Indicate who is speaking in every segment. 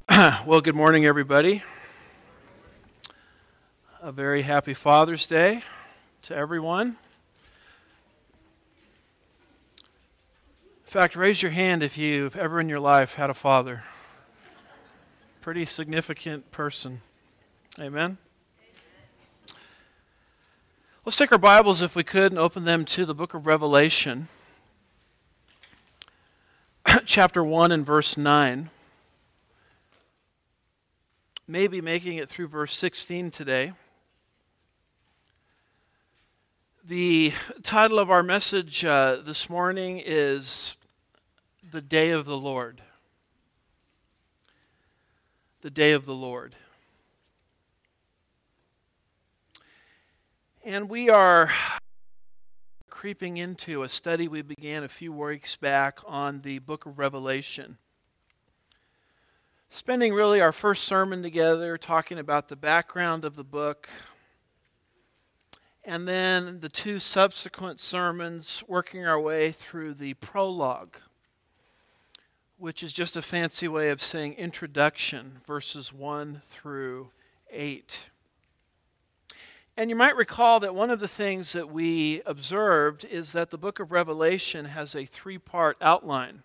Speaker 1: Well, good morning, everybody. A very happy Father's Day to everyone. In fact, raise your hand if you've ever in your life had a father. Pretty significant person. Amen. Let's take our Bibles, if we could, and open them to the book of Revelation, chapter 1 and verse 9. Maybe making it through verse 16 today. The title of our message this morning is The Day of the Lord. The Day of the Lord. And we are creeping into a study we began a few weeks back on the book of Revelation. Spending really our first sermon together talking about the background of the book, and then the two subsequent sermons working our way through the prologue, which is just a fancy way of saying introduction, verses 1 through 8. And you might recall that one of the things that we observed is that the book of Revelation has a three-part outline.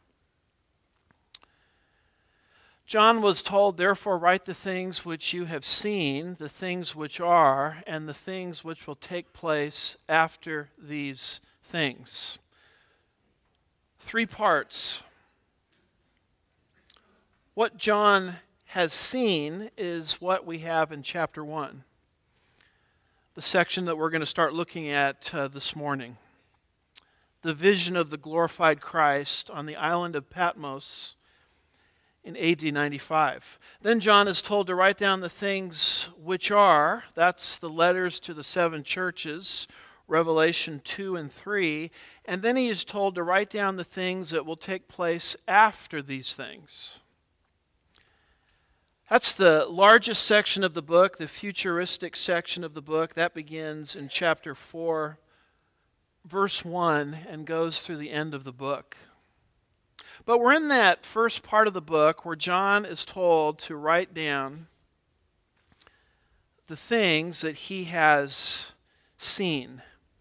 Speaker 1: John was told, therefore, write the things which you have seen, the things which are, and the things which will take place after these things. Three parts. What John has seen is what we have in chapter 1, the section that we're going to start looking at this morning. The vision of the glorified Christ on the island of Patmos in AD 95. Then John is told to write down the things which are, that's the letters to the seven churches, Revelation 2 and 3, and then he is told to write down the things that will take place after these things. That's the largest section of the book, the futuristic section of the book. That begins in chapter 4, verse 1, and goes through the end of the book. But we're in that first part of the book where John is told to write down the things that he has seen.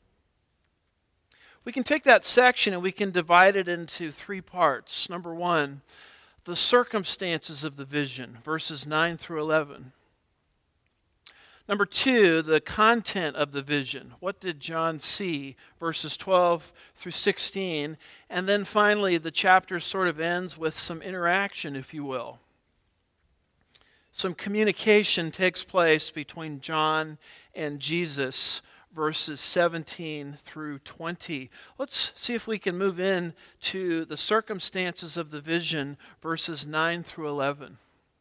Speaker 1: We can take that section and we can divide it into three parts. Number one, the circumstances of the vision, verses 9 through 11. Number two, the content of the vision. What did John see? Verses 12 through 16. And then finally, the chapter sort of ends with some interaction, if you will. Some communication takes place between John and Jesus, verses 17 through 20. Let's see if we can move in to the circumstances of the vision, verses 9 through 11.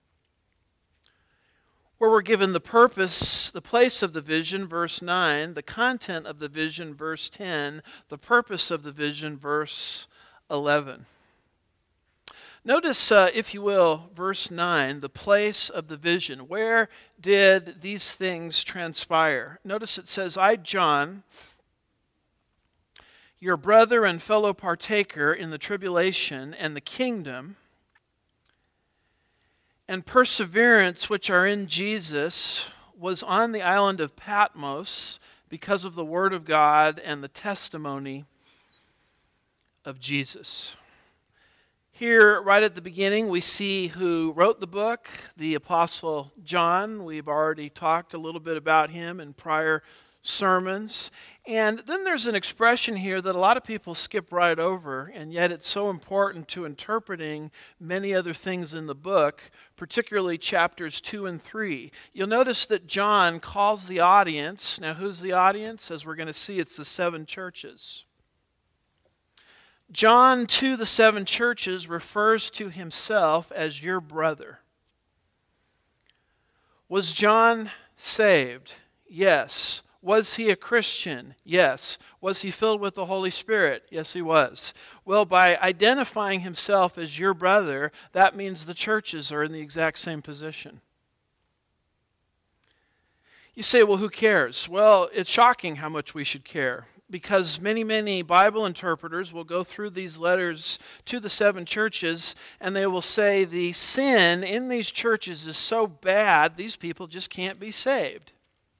Speaker 1: Where we're given the purpose, the place of the vision, verse 9, the content of the vision, verse 10, the purpose of the vision, verse 11. Notice, if you will, verse 9, the place of the vision. Where did these things transpire? Notice it says, I, John, your brother and fellow partaker in the tribulation and the kingdom and perseverance which are in Jesus, was on the island of Patmos because of the word of God and the testimony of Jesus. Here, right at the beginning, we see who wrote the book, the Apostle John. We've already talked a little bit about him in prior sermons. And then there's an expression here that a lot of people skip right over, and yet it's so important to interpreting many other things in the book, particularly chapters 2 and 3. You'll notice that John calls the audience. Now, who's the audience? As we're going to see, it's the seven churches. John, to the seven churches, refers to himself as your brother. Was John saved? Yes. Was he a Christian? Yes. Was he filled with the Holy Spirit? Yes, he was. Well, by identifying himself as your brother, that means the churches are in the exact same position. You say, well, who cares? Well, it's shocking how much we should care. because many Bible interpreters will go through these letters to the 7 churches and they will say the sin in these churches is so bad, these people just can't be saved.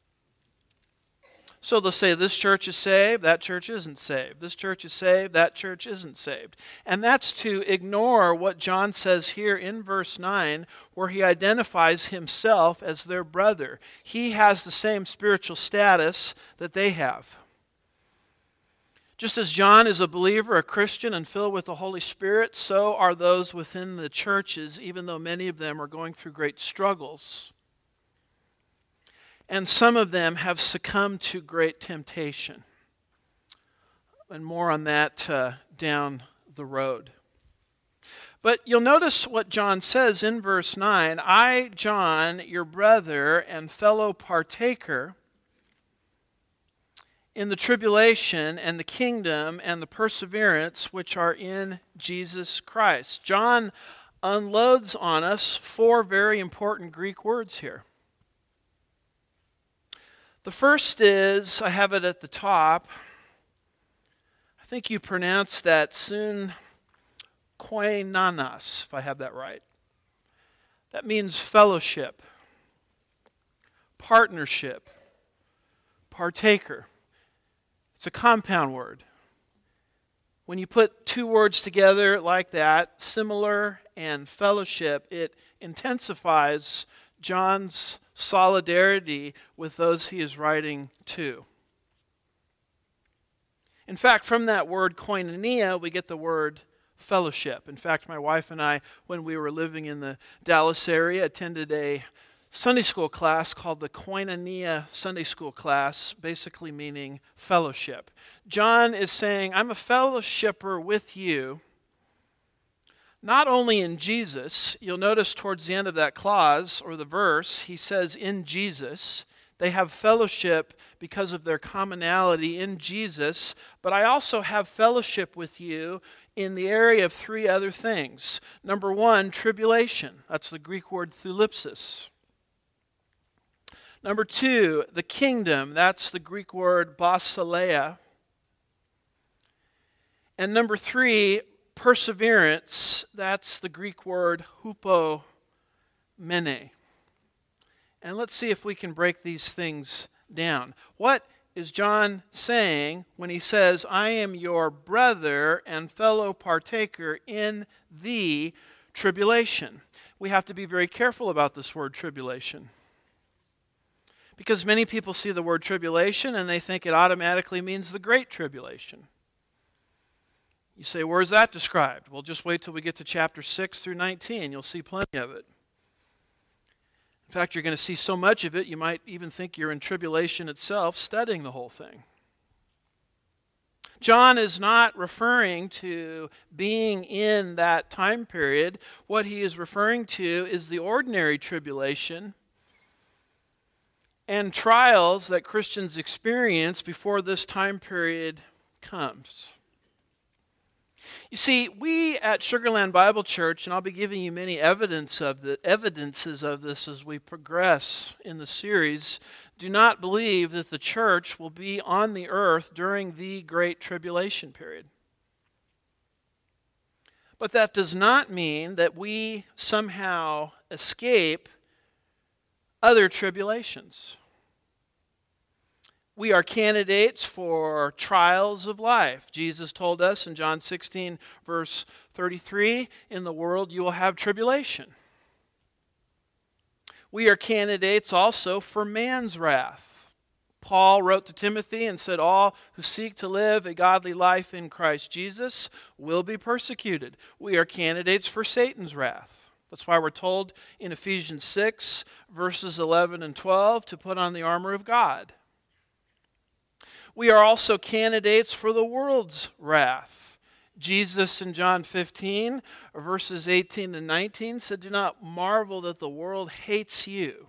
Speaker 1: So they'll say this church is saved, that church isn't saved. This church is saved, that church isn't saved. And that's to ignore what John says here in verse 9, where he identifies himself as their brother. He has the same spiritual status that they have. Just as John is a believer, a Christian, and filled with the Holy Spirit, so are those within the churches, even though many of them are going through great struggles. And some of them have succumbed to great temptation. And more on that down the road. But you'll notice what John says in verse 9, I, John, your brother and fellow partaker in the tribulation and the kingdom and the perseverance which are in Jesus Christ. John unloads on us 4 very important Greek words here. The first is, I have it at the top, I think you pronounce that soon, koinanos, if I have that right. That means fellowship, partnership, partaker. It's a compound word. When you put 2 words together like that, similar and fellowship, it intensifies John's solidarity with those he is writing to. In fact, from that word koinonia, we get the word fellowship. In fact, my wife and I, when we were living in the Dallas area, attended a Sunday school class called the Koinonia Sunday School class, basically meaning fellowship. John is saying, I'm a fellowshipper with you, not only in Jesus. You'll notice towards the end of that clause, or the verse, he says, in Jesus. They have fellowship because of their commonality in Jesus, but I also have fellowship with you in the area of 3 other things. Number 1, tribulation. That's the Greek word thlipsis. Number 2, the kingdom. That's the Greek word basileia. And number 3, perseverance. That's the Greek word hupomene. And let's see if we can break these things down. What is John saying when he says, I am your brother and fellow partaker in the tribulation? We have to be very careful about this word tribulation. Because many people see the word tribulation and they think it automatically means the Great Tribulation. You say, where is that described? Well, just wait till we get to chapter 6 through 19. You'll see plenty of it. In fact, you're going to see so much of it, you might even think you're in tribulation itself, studying the whole thing. John is not referring to being in that time period. What he is referring to is the ordinary tribulation and trials that Christians experience before this time period comes. You see, we at Sugarland Bible Church, and I'll be giving you many evidences of this as we progress in the series, do not believe that the church will be on the earth during the Great Tribulation period. But that does not mean that we somehow escape other tribulations. We are candidates for trials of life. Jesus told us in John 16, verse 33, in the world you will have tribulation. We are candidates also for man's wrath. Paul wrote to Timothy and said, all who seek to live a godly life in Christ Jesus will be persecuted. We are candidates for Satan's wrath. That's why we're told in Ephesians 6, verses 11 and 12, to put on the armor of God. We are also candidates for the world's wrath. Jesus in John 15, verses 18 and 19 said, do not marvel that the world hates you.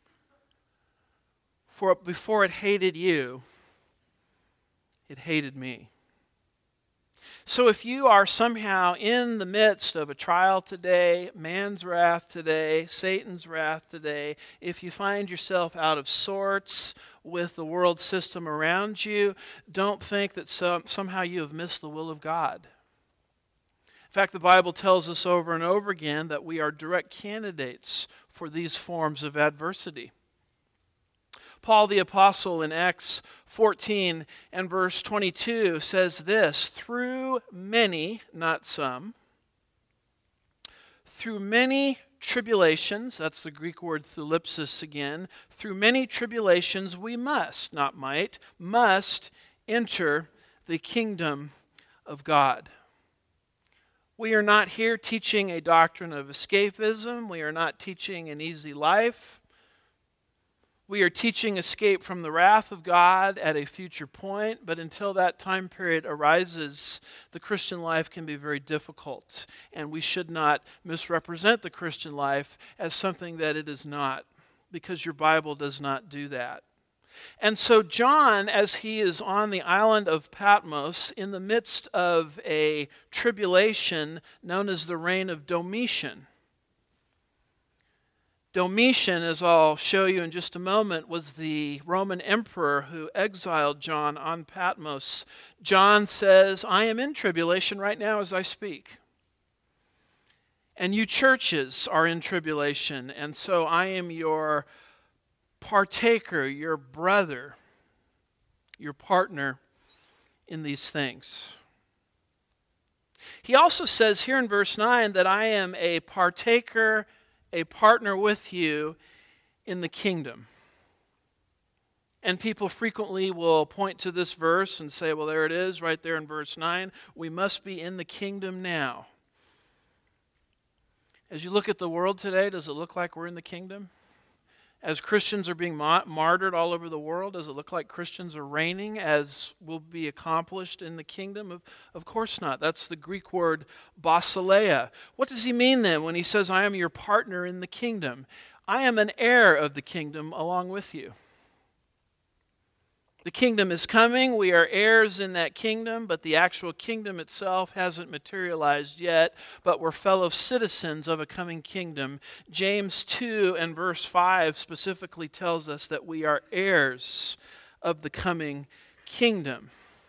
Speaker 1: For before it hated you, it hated me. So if you are somehow in the midst of a trial today, man's wrath today, Satan's wrath today, if you find yourself out of sorts with the world system around you, don't think that somehow you have missed the will of God. In fact, the Bible tells us over and over again that we are direct candidates for these forms of adversity. Paul the Apostle in Acts 14 and verse 22 says this, through many, not some, through many tribulations, that's the Greek word thlipsis again, through many tribulations we must, not might, must enter the kingdom of God. We are not here teaching a doctrine of escapism. We are not teaching an easy life. We are teaching escape from the wrath of God at a future point, but until that time period arises, the Christian life can be very difficult, and we should not misrepresent the Christian life as something that it is not, because your Bible does not do that. And so John, as he is on the island of Patmos in the midst of a tribulation known as the reign of Domitian. Domitian, as I'll show you in just a moment, was the Roman emperor who exiled John on Patmos. John says, I am in tribulation right now as I speak. And you churches are in tribulation, and so I am your partaker, your brother, your partner in these things. He also says here in verse 9 that I am a partaker, a partner with you in the kingdom. And people frequently will point to this verse and say, well, there it is, right there in verse 9. We must be in the kingdom now. As you look at the world today, does it look like we're in the kingdom? As Christians are being martyred all over the world, does it look like Christians are reigning as will be accomplished in the kingdom? Of course not. That's the Greek word basileia. What does he mean then when he says, I am your partner in the kingdom? I am an heir of the kingdom along with you. The kingdom is coming. We are heirs in that kingdom, but the actual kingdom itself hasn't materialized yet, but we're fellow citizens of a coming kingdom. James 2 and verse 5 specifically tells us that we are heirs of the coming kingdom.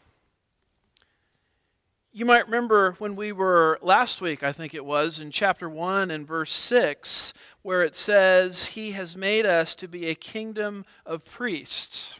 Speaker 1: You might remember when we were last week, I think it was, in chapter 1 and verse 6, where it says, He has made us to be a kingdom of priests.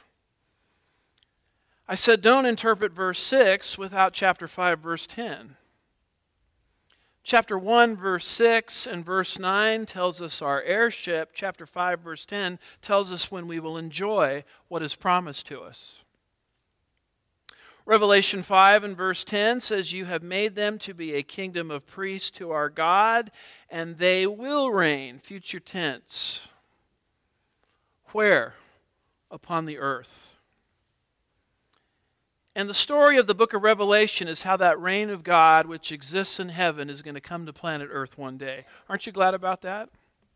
Speaker 1: I said, don't interpret verse 6 without chapter 5, verse 10. Chapter 1, verse 6 and verse 9 tells us our heirship. Chapter 5, verse 10 tells us when we will enjoy what is promised to us. Revelation 5 and verse 10 says, You have made them to be a kingdom of priests to our God, and they will reign, future tense. Where? Upon the earth. And the story of the book of Revelation is how that reign of God, which exists in heaven, is going to come to planet Earth one day. Aren't you glad about that?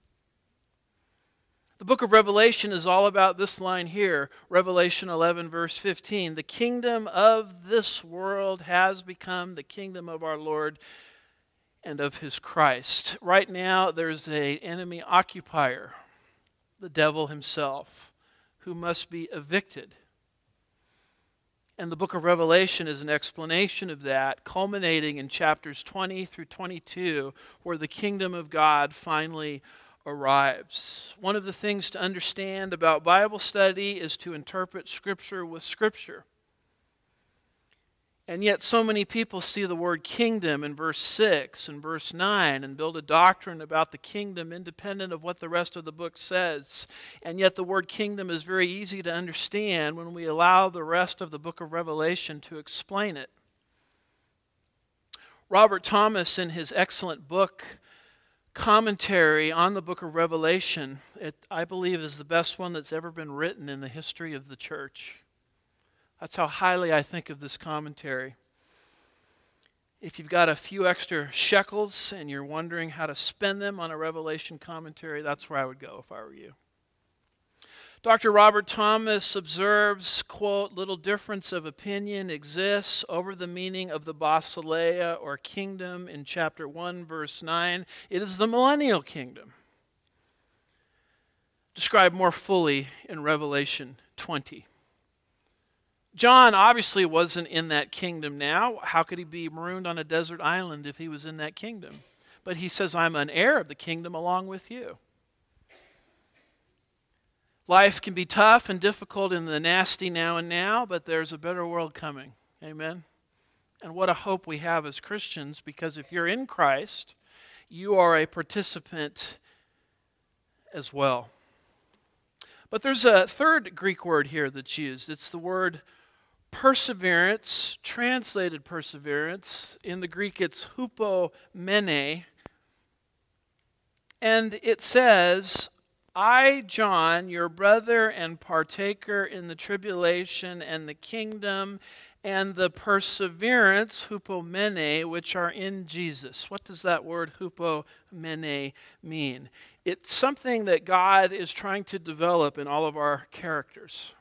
Speaker 1: The book of Revelation is all about this line here, Revelation 11, verse 15. The kingdom of this world has become the kingdom of our Lord and of His Christ. Right now, there's an enemy occupier, the devil himself, who must be evicted. And the book of Revelation is an explanation of that, culminating in chapters 20 through 22, where the kingdom of God finally arrives. One of the things to understand about Bible study is to interpret Scripture with Scripture. And yet so many people see the word kingdom in verse 6 and verse 9 and build a doctrine about the kingdom independent of what the rest of the book says. And yet the word kingdom is very easy to understand when we allow the rest of the book of Revelation to explain it. Robert Thomas, in his excellent book, commentary on the book of Revelation, I believe is the best one that's ever been written in the history of the church. That's how highly I think of this commentary. If you've got a few extra shekels and you're wondering how to spend them on a Revelation commentary, that's where I would go if I were you. Dr. Robert Thomas observes, quote, little difference of opinion exists over the meaning of the basileia or kingdom in chapter 1, verse 9. It is the millennial kingdom, described more fully in Revelation 20. John obviously wasn't in that kingdom now. How could he be marooned on a desert island if he was in that kingdom? But he says, I'm an heir of the kingdom along with you. Life can be tough and difficult in the nasty now and now, but there's a better world coming. Amen? And what a hope we have as Christians, because if you're in Christ, you are a participant as well. But there's a third Greek word here that's used. It's the word perseverance, translated perseverance. In the Greek, it's hupomene. And it says, I, John, your brother and partaker in the tribulation and the kingdom and the perseverance, hupomene, which are in Jesus. What does that word hupomene mean? It's something that God is trying to develop in all of our characters.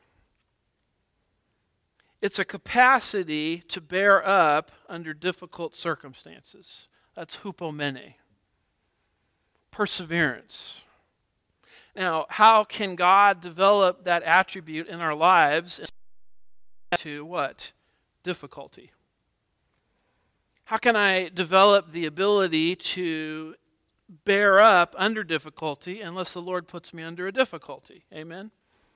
Speaker 1: It's a capacity to bear up under difficult circumstances. That's hupomene. Perseverance. Now, how can God develop that attribute in our lives to what? Difficulty. How can I develop the ability to bear up under difficulty unless the Lord puts me under a difficulty? Amen?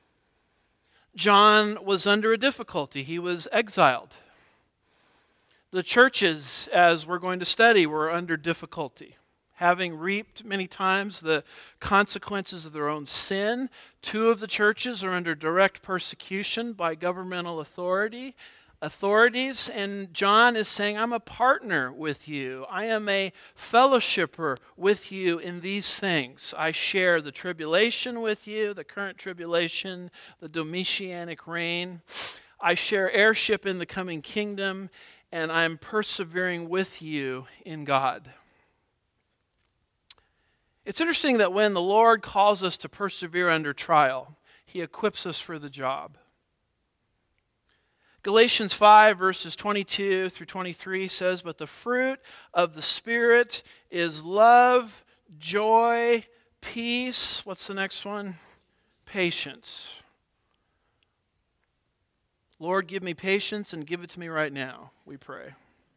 Speaker 1: John was under a difficulty. He was exiled. The churches, as we're going to study, were under difficulty, having reaped many times the consequences of their own sin. Two of the churches are under direct persecution by governmental authorities, and John is saying, I'm a partner with you. I am a fellowshipper with you in these things. I share the tribulation with you, the current tribulation, the Domitianic reign. I share heirship in the coming kingdom, and I'm persevering with you in God. It's interesting that when the Lord calls us to persevere under trial, He equips us for the job. Galatians 5 verses 22 through 23 says, but the fruit of the Spirit is love, joy, peace. What's the next one? Patience. Lord, give me patience and give it to me right now, we pray.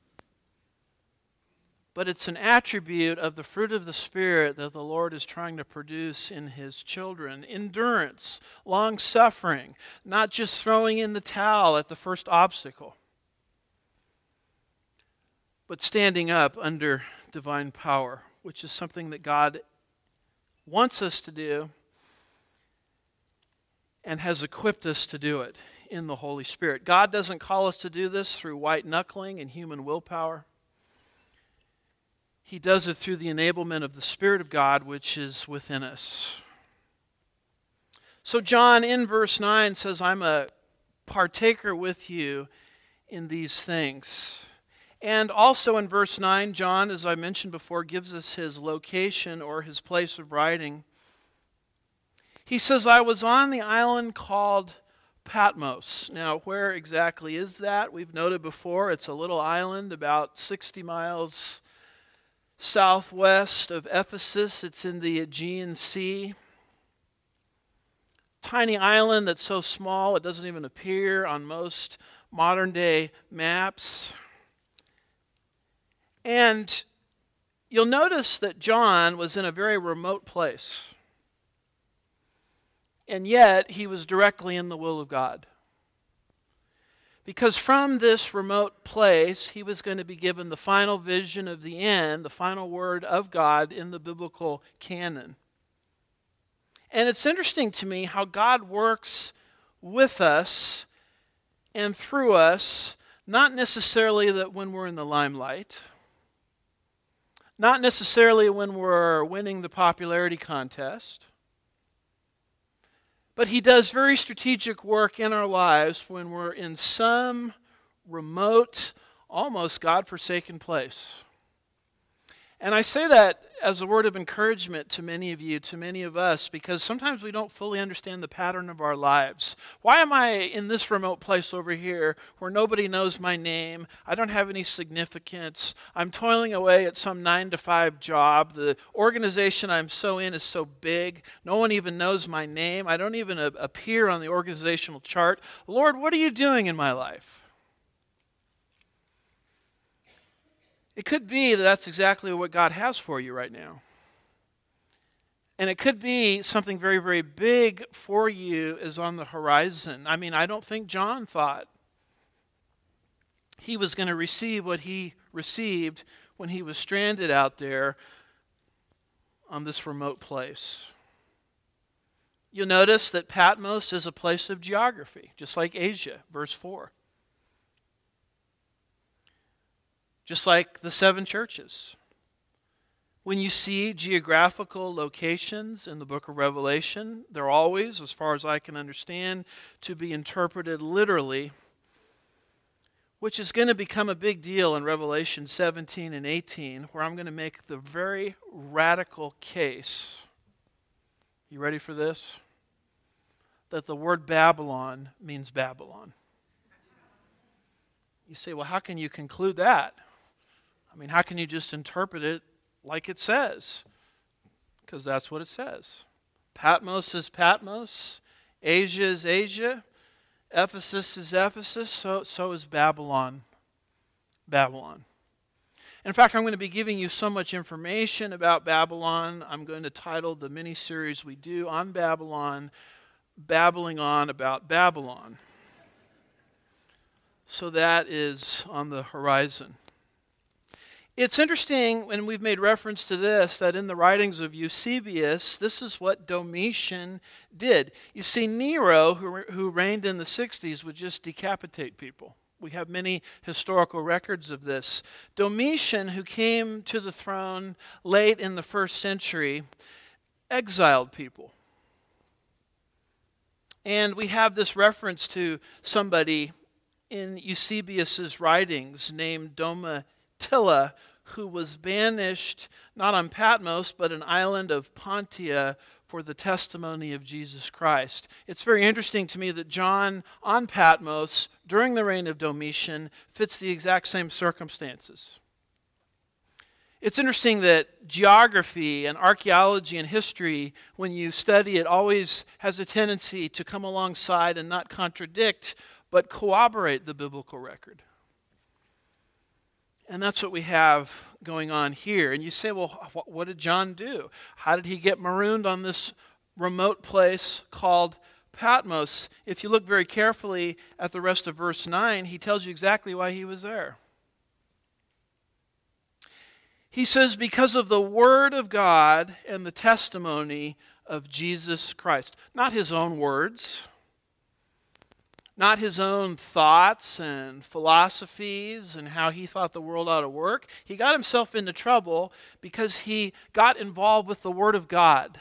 Speaker 1: But it's an attribute of the fruit of the Spirit that the Lord is trying to produce in His children. Endurance, long-suffering, not just throwing in the towel at the first obstacle, but standing up under divine power, which is something that God wants us to do and has equipped us to do it in the Holy Spirit. God doesn't call us to do this through white-knuckling and human willpower. He does it through the enablement of the Spirit of God, which is within us. So John in verse 9 says, I'm a partaker with you in these things. And also in verse 9, John, as I mentioned before, gives us his location or his place of writing. He says, I was on the island called Patmos. Now, where exactly is that? We've noted before, it's a little island about 60 miles southwest of Ephesus. It's in the Aegean Sea. Tiny island that's so small it doesn't even appear on most modern day maps. And you'll notice that John was in a very remote place. And yet he was directly in the will of God. Because from this remote place, he was going to be given the final vision of the end, the final word of God in the biblical canon. And it's interesting to me how God works with us and through us, not necessarily that when we're in the limelight, not necessarily when we're winning the popularity contest, but He does very strategic work in our lives when we're in some remote, almost God-forsaken place. And I say that as a word of encouragement to many of you, to many of us, because sometimes we don't fully understand the pattern of our lives. Why am I in this remote place over here where nobody knows my name? I don't have any significance. I'm toiling away at some 9-to-5 job. The organization I'm so in is so big. No one even knows my name. I don't even appear on the organizational chart. Lord, what are you doing in my life? It could be that that's exactly what God has for you right now. And it could be something very, very big for you is on the horizon. I mean, I don't think John thought he was going to receive what he received when he was stranded out there on this remote place. You'll notice that Patmos is a place of geography, just like Asia, verse 4. Just like the 7 churches. When you see geographical locations in the book of Revelation, they're always, as far as I can understand, to be interpreted literally, which is going to become a big deal in Revelation 17 and 18, where I'm going to make the very radical case. You ready for this? That the word Babylon means Babylon. You say, well, how can you conclude that? I mean, how can you just interpret it like it says? Because that's what it says. Patmos is Patmos. Asia is Asia. Ephesus is Ephesus. So is Babylon. Babylon. In fact, I'm going to be giving you so much information about Babylon. I'm going to title the mini-series we do on Babylon, Babbling On About Babylon. So that is on the horizon. It's interesting, when we've made reference to this, that in the writings of Eusebius, this is what Domitian did. You see, Nero, who reigned in the 60s, would just decapitate people. We have many historical records of this. Domitian, who came to the throne late in the 1st century, exiled people. And we have this reference to somebody in Eusebius's writings named Domitilla, who was banished not on Patmos, but an island of Pontia for the testimony of Jesus Christ. It's very interesting to me that John on Patmos, during the reign of Domitian, fits the exact same circumstances. It's interesting that geography and archaeology and history, when you study it, always has a tendency to come alongside and not contradict, but corroborate the biblical record. And that's what we have going on here. And you say, well, what did John do? How did he get marooned on this remote place called Patmos? If you look very carefully at the rest of verse 9, he tells you exactly why he was there. He says, because of the word of God and the testimony of Jesus Christ. Not his own words, not his own thoughts and philosophies and how he thought the world ought to work. He got himself into trouble because he got involved with the Word of God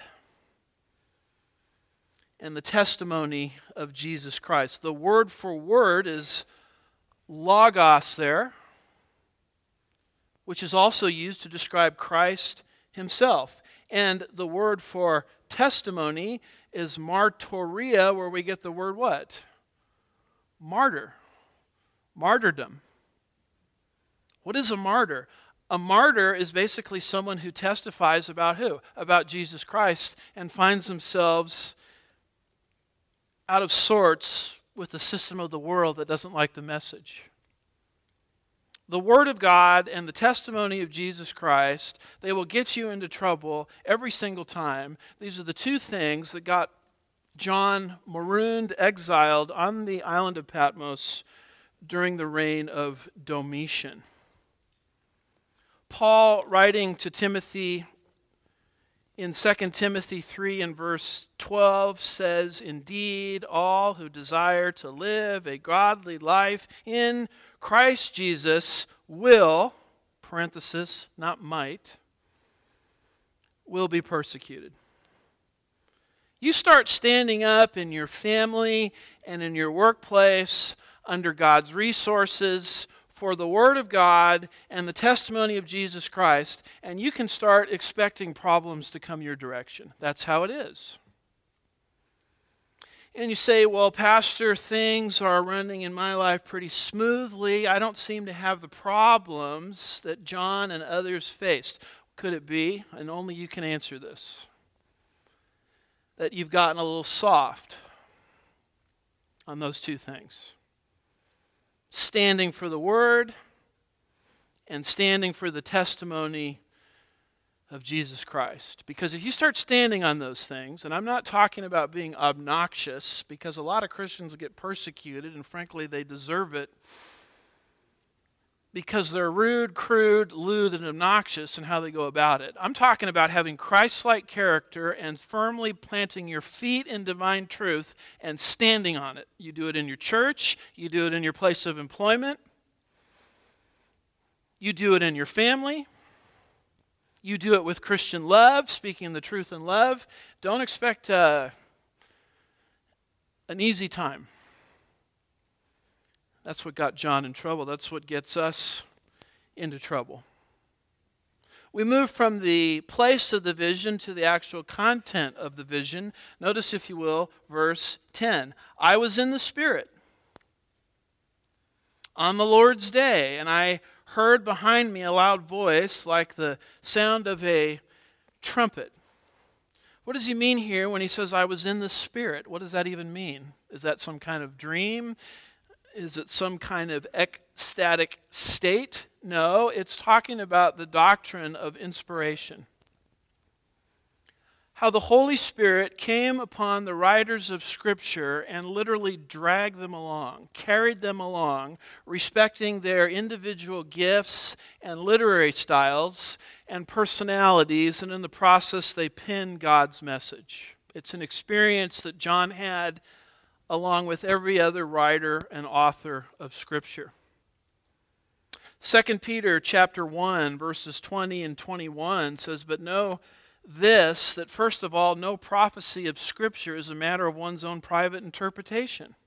Speaker 1: and the testimony of Jesus Christ. The word for word is logos there, which is also used to describe Christ himself. And the word for testimony is martyria, where we get the word what? Martyr. Martyrdom. What is a martyr? A martyr is basically someone who testifies about who? About Jesus Christ, and finds themselves out of sorts with the system of the world that doesn't like the message. The Word of God and the testimony of Jesus Christ, they will get you into trouble every single time. These are the two things that got John marooned, exiled on the island of Patmos during the reign of Domitian. Paul, writing to Timothy in 2 Timothy 3 and verse 12, says, indeed, all who desire to live a godly life in Christ Jesus will, parenthesis, not might, will be persecuted. You start standing up in your family and in your workplace under God's resources for the Word of God and the testimony of Jesus Christ, and you can start expecting problems to come your direction. That's how it is. And you say, well, Pastor, things are running in my life pretty smoothly. I don't seem to have the problems that John and others faced. Could it be, and only you can answer this, that you've gotten a little soft on those two things? Standing for the Word and standing for the testimony of Jesus Christ. Because if you start standing on those things, and I'm not talking about being obnoxious, because a lot of Christians get persecuted, and frankly they deserve it, because they're rude, crude, lewd, and obnoxious in how they go about it. I'm talking about having Christ-like character and firmly planting your feet in divine truth and standing on it. You do it in your church, you do it in your place of employment, you do it in your family, you do it with Christian love, speaking the truth in love. Don't expect an easy time. That's what got John in trouble. That's what gets us into trouble. We move from the place of the vision to the actual content of the vision. Notice, if you will, verse 10. I was in the Spirit on the Lord's day, and I heard behind me a loud voice like the sound of a trumpet. What does he mean here when he says, I was in the Spirit? What does that even mean? Is that some kind of dream? Is it some kind of ecstatic state? No, it's talking about the doctrine of inspiration. How the Holy Spirit came upon the writers of Scripture and literally dragged them along, carried them along, respecting their individual gifts and literary styles and personalities, and in the process they penned God's message. It's an experience that John had along with every other writer and author of Scripture. 2 Peter chapter 1, verses 20 and 21 says, But know this, that first of all, no prophecy of Scripture is a matter of one's own private interpretation.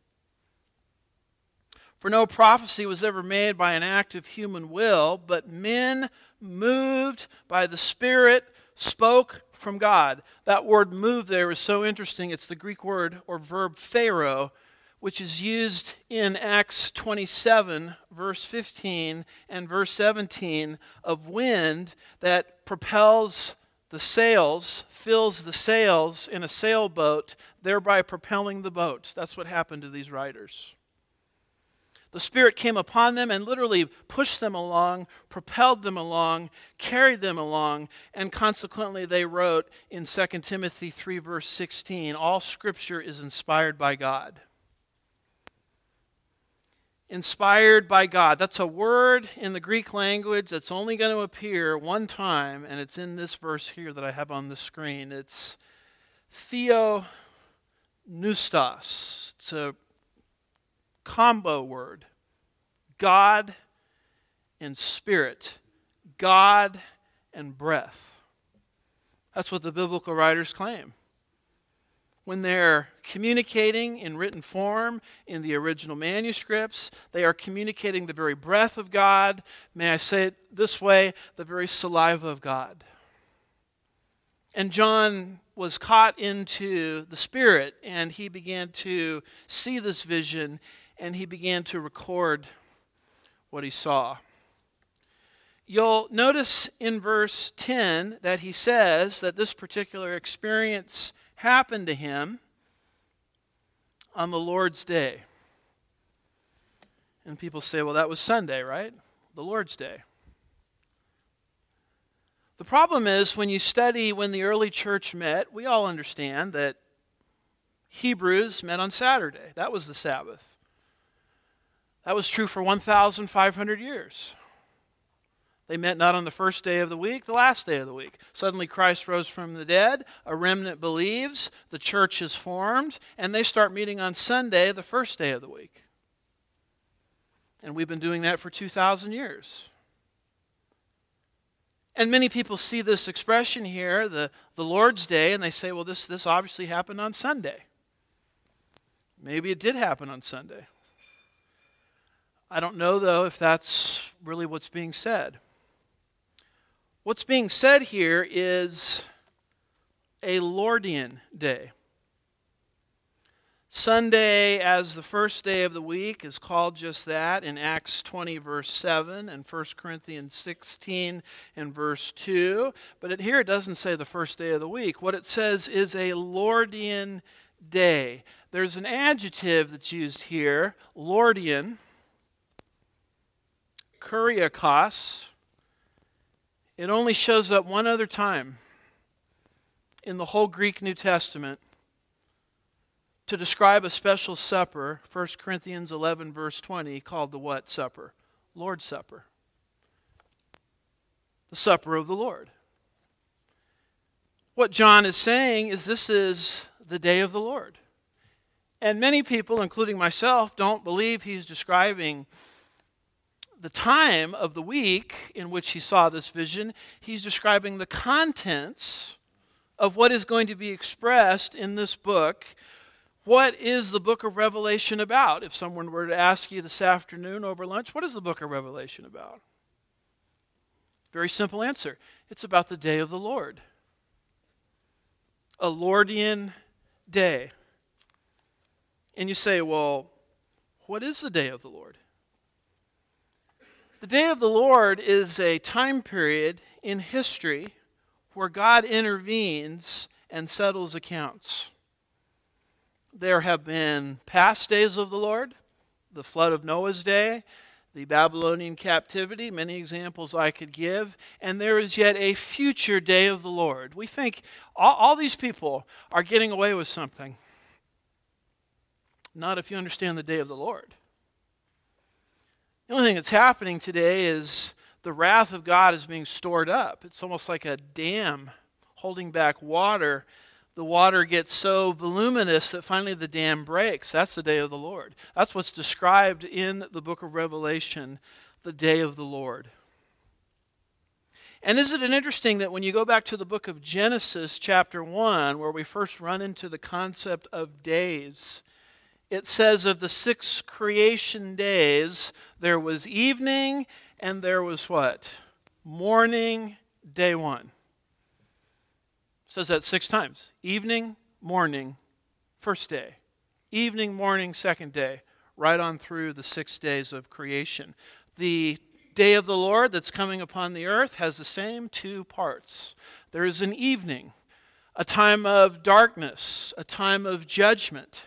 Speaker 1: For no prophecy was ever made by an act of human will, but men moved by the Spirit spoke from God. That word move there is so interesting. It's the Greek word or verb phero, which is used in Acts 27, verse 15 and verse 17, of wind that propels the sails, fills the sails in a sailboat, thereby propelling the boat. That's what happened to these writers. The Spirit came upon them and literally pushed them along, propelled them along, carried them along, and consequently they wrote in 2 Timothy 3, verse 16, all Scripture is inspired by God. Inspired by God. That's a word in the Greek language that's only going to appear one time, and it's in this verse here that I have on the screen. It's theopneustos. It's a combo word. God and Spirit. God and breath. That's what the biblical writers claim. When they're communicating in written form in the original manuscripts, they are communicating the very breath of God. May I say it this way, the very saliva of God. And John was caught into the Spirit, and he began to see this vision, and he began to record what he saw. You'll notice in verse 10 that he says that this particular experience happened to him on the Lord's day. And people say, well, that was Sunday, right? The Lord's day. The problem is when you study when the early church met, we all understand that Hebrews met on Saturday. That was the Sabbath. That was true for 1,500 years. They met not on the first day of the week, the last day of the week. Suddenly Christ rose from the dead, a remnant believes, the church is formed, and they start meeting on Sunday, the first day of the week. And we've been doing that for 2,000 years. And many people see this expression here, the Lord's Day, and they say, well, this obviously happened on Sunday. Maybe it did happen on Sunday. I don't know, though, if that's really what's being said. What's being said here is a Lordian day. Sunday, as the first day of the week, is called just that in Acts 20, verse 7, and 1 Corinthians 16 and verse 2. But here it doesn't say the first day of the week. What it says is a Lordian day. There's an adjective that's used here, Lordian, kuriakos. It only shows up one other time in the whole Greek New Testament to describe a special supper, 1 Corinthians 11, verse 20, called the what supper? Lord's Supper. The supper of the Lord. What John is saying is this is the day of the Lord. And many people, including myself, don't believe he's describing the time of the week in which he saw this vision. He's describing the contents of what is going to be expressed in this book. What is the book of Revelation about? If someone were to ask you this afternoon over lunch, what is the book of Revelation about? Very simple answer. It's about the day of the Lord. A Lordian day. And you say, well, what is the day of the Lord? The day of the Lord is a time period in history where God intervenes and settles accounts. There have been past days of the Lord, the flood of Noah's day, the Babylonian captivity, many examples I could give, and there is yet a future day of the Lord. We think all these people are getting away with something. Not if you understand the day of the Lord. The only thing that's happening today is the wrath of God is being stored up. It's almost like a dam holding back water. The water gets so voluminous that finally the dam breaks. That's the day of the Lord. That's what's described in the book of Revelation, the day of the Lord. And isn't it interesting that when you go back to the book of Genesis chapter 1, where we first run into the concept of days, it says of the 6 creation days, there was evening and there was what? Morning, day 1. It says that 6 times. Evening, morning, first day. Evening, morning, second day. Right on through the 6 days of creation. The day of the Lord that's coming upon the earth has the same 2 parts. There is an evening, a time of darkness, a time of judgment,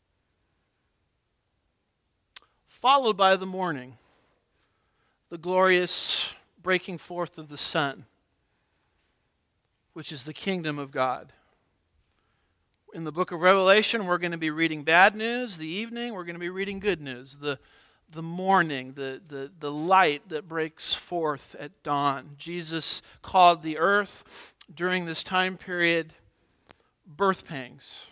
Speaker 1: followed by the morning, the glorious breaking forth of the sun, which is the kingdom of God. In the book of Revelation, we're going to be reading bad news. The evening, we're going to be reading good news. The morning, the light that breaks forth at dawn. Jesus called the earth during this time period birth pangs.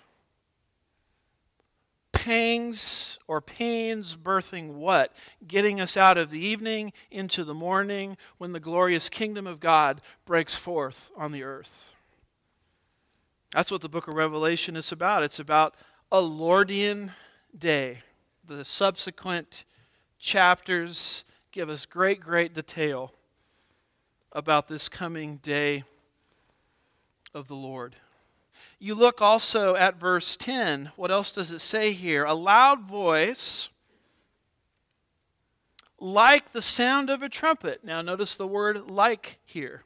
Speaker 1: Pangs or pains birthing what? Getting us out of the evening into the morning when the glorious kingdom of God breaks forth on the earth. That's what the book of Revelation is about. It's about a Lordian day. The subsequent chapters give us great, great detail about this coming day of the Lord. You look also at verse 10. What else does it say here? A loud voice like the sound of a trumpet. Now notice the word like here.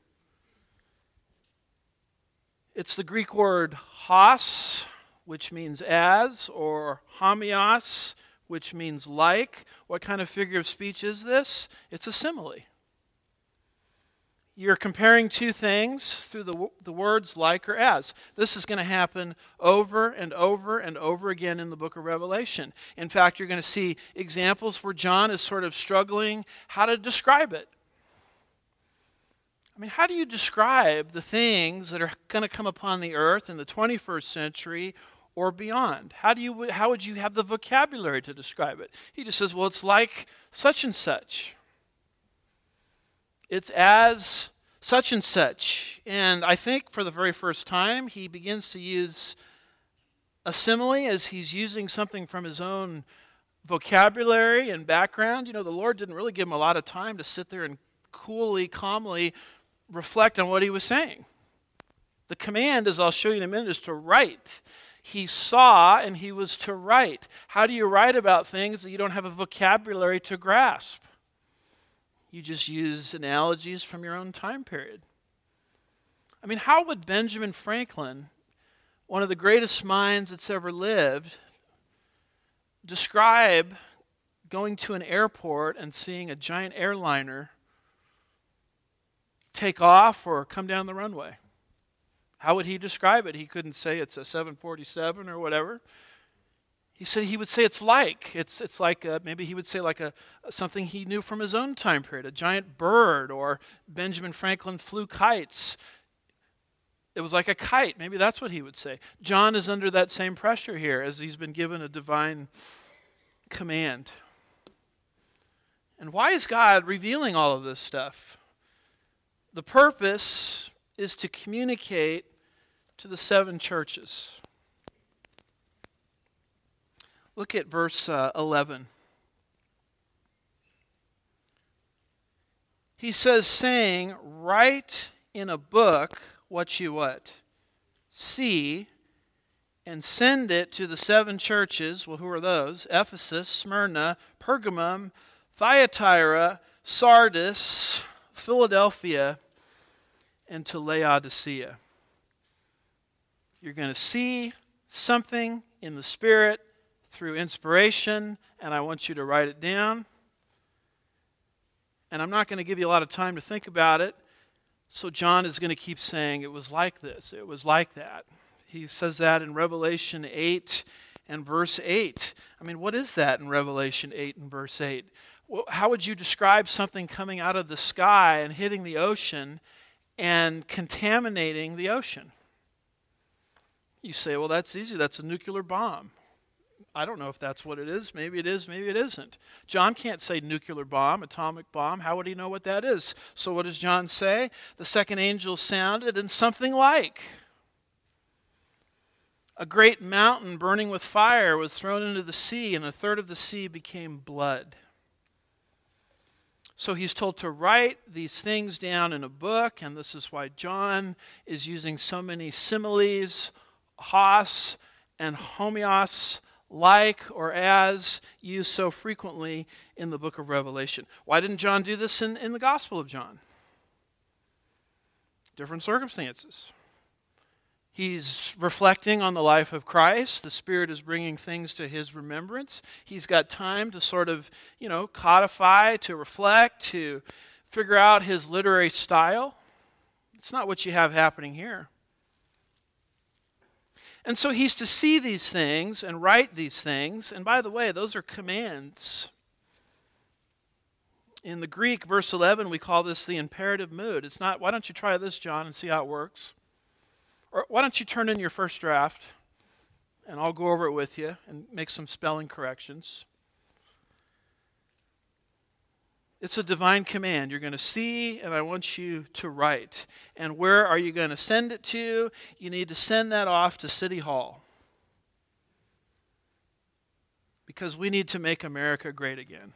Speaker 1: It's the Greek word hos, which means as, or homios, which means like. What kind of figure of speech is this? It's a simile. You're comparing 2 things through the words like or as. This is going to happen over and over and over again in the book of Revelation. In fact, you're going to see examples where John is sort of struggling how to describe it. I mean, how do you describe the things that are going to come upon the earth in the 21st century or beyond? How would you have the vocabulary to describe it? He just says, well, it's like such and such. It's as such and such. And I think for the very first time, he begins to use a simile as he's using something from his own vocabulary and background. The Lord didn't really give him a lot of time to sit there and coolly, calmly reflect on what he was saying. The command, as I'll show you in a minute, is to write. He saw and he was to write. How do you write about things that you don't have a vocabulary to grasp? You just use analogies from your own time period. I mean, how would Benjamin Franklin, one of the greatest minds that's ever lived, describe going to an airport and seeing a giant airliner take off or come down the runway? How would he describe it? He couldn't say it's a 747 or whatever. He would say it's like maybe he would say like something he knew from his own time period, a giant bird, or Benjamin Franklin flew kites. It was like a kite. Maybe that's what he would say. John is under that same pressure here as he's been given a divine command. And why is God revealing all of this stuff? The purpose is to communicate to the 7 churches. Look at verse 11. He says, saying, write in a book what you what? See, and send it to the 7 churches. Well, who are those? Ephesus, Smyrna, Pergamum, Thyatira, Sardis, Philadelphia, and to Laodicea. You're going to see something in the Spirit through inspiration, and I want you to write it down. And I'm not going to give you a lot of time to think about it, so John is going to keep saying it was like this, it was like that. He says that in Revelation 8 and verse 8. I mean, what is that in Revelation 8 and verse 8? Well, how would you describe something coming out of the sky and hitting the ocean and contaminating the ocean? You say, well, that's easy. That's a nuclear bomb. I don't know if that's what it is. Maybe it is, maybe it isn't. John can't say nuclear bomb, atomic bomb. How would he know what that is? So what does John say? The second angel sounded, and something like a great mountain burning with fire was thrown into the sea, and a third of the sea became blood. So he's told to write these things down in a book, and this is why John is using so many similes, hos and homeos, like or as, used so frequently in the book of Revelation. Why didn't John do this in the Gospel of John? Different circumstances. He's reflecting on the life of Christ. The Spirit is bringing things to his remembrance. He's got time to sort of, codify, to reflect, to figure out his literary style. It's not what you have happening here. And so he's to see these things and write these things. And by the way, those are commands. In the Greek, verse 11, we call this the imperative mood. It's not, why don't you try this, John, and see how it works? Or why don't you turn in your first draft, and I'll go over it with you and make some spelling corrections. It's a divine command. You're going to see, and I want you to write. And where are you going to send it to? You need to send that off to City Hall. Because we need to make America great again.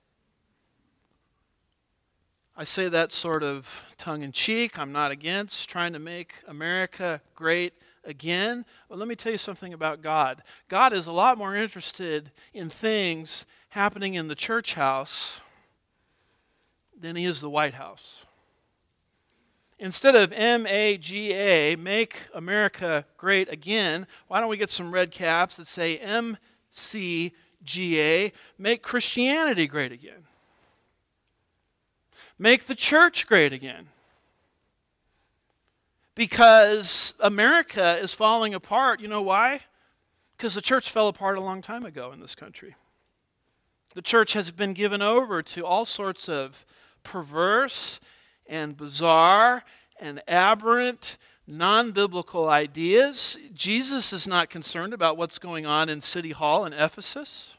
Speaker 1: I say that sort of tongue-in-cheek. I'm not against trying to make America great again. But let me tell you something about God. God is a lot more interested in things happening in the church house than he is the White House. Instead of M-A-G-A, make America great again, why don't we get some red caps that say M-C-G-A, make Christianity great again. Make the church great again. Because America is falling apart. You know why? Because the church fell apart a long time ago in this country. The church has been given over to all sorts of perverse and bizarre and aberrant, non-biblical ideas. Jesus is not concerned about what's going on in City Hall in Ephesus.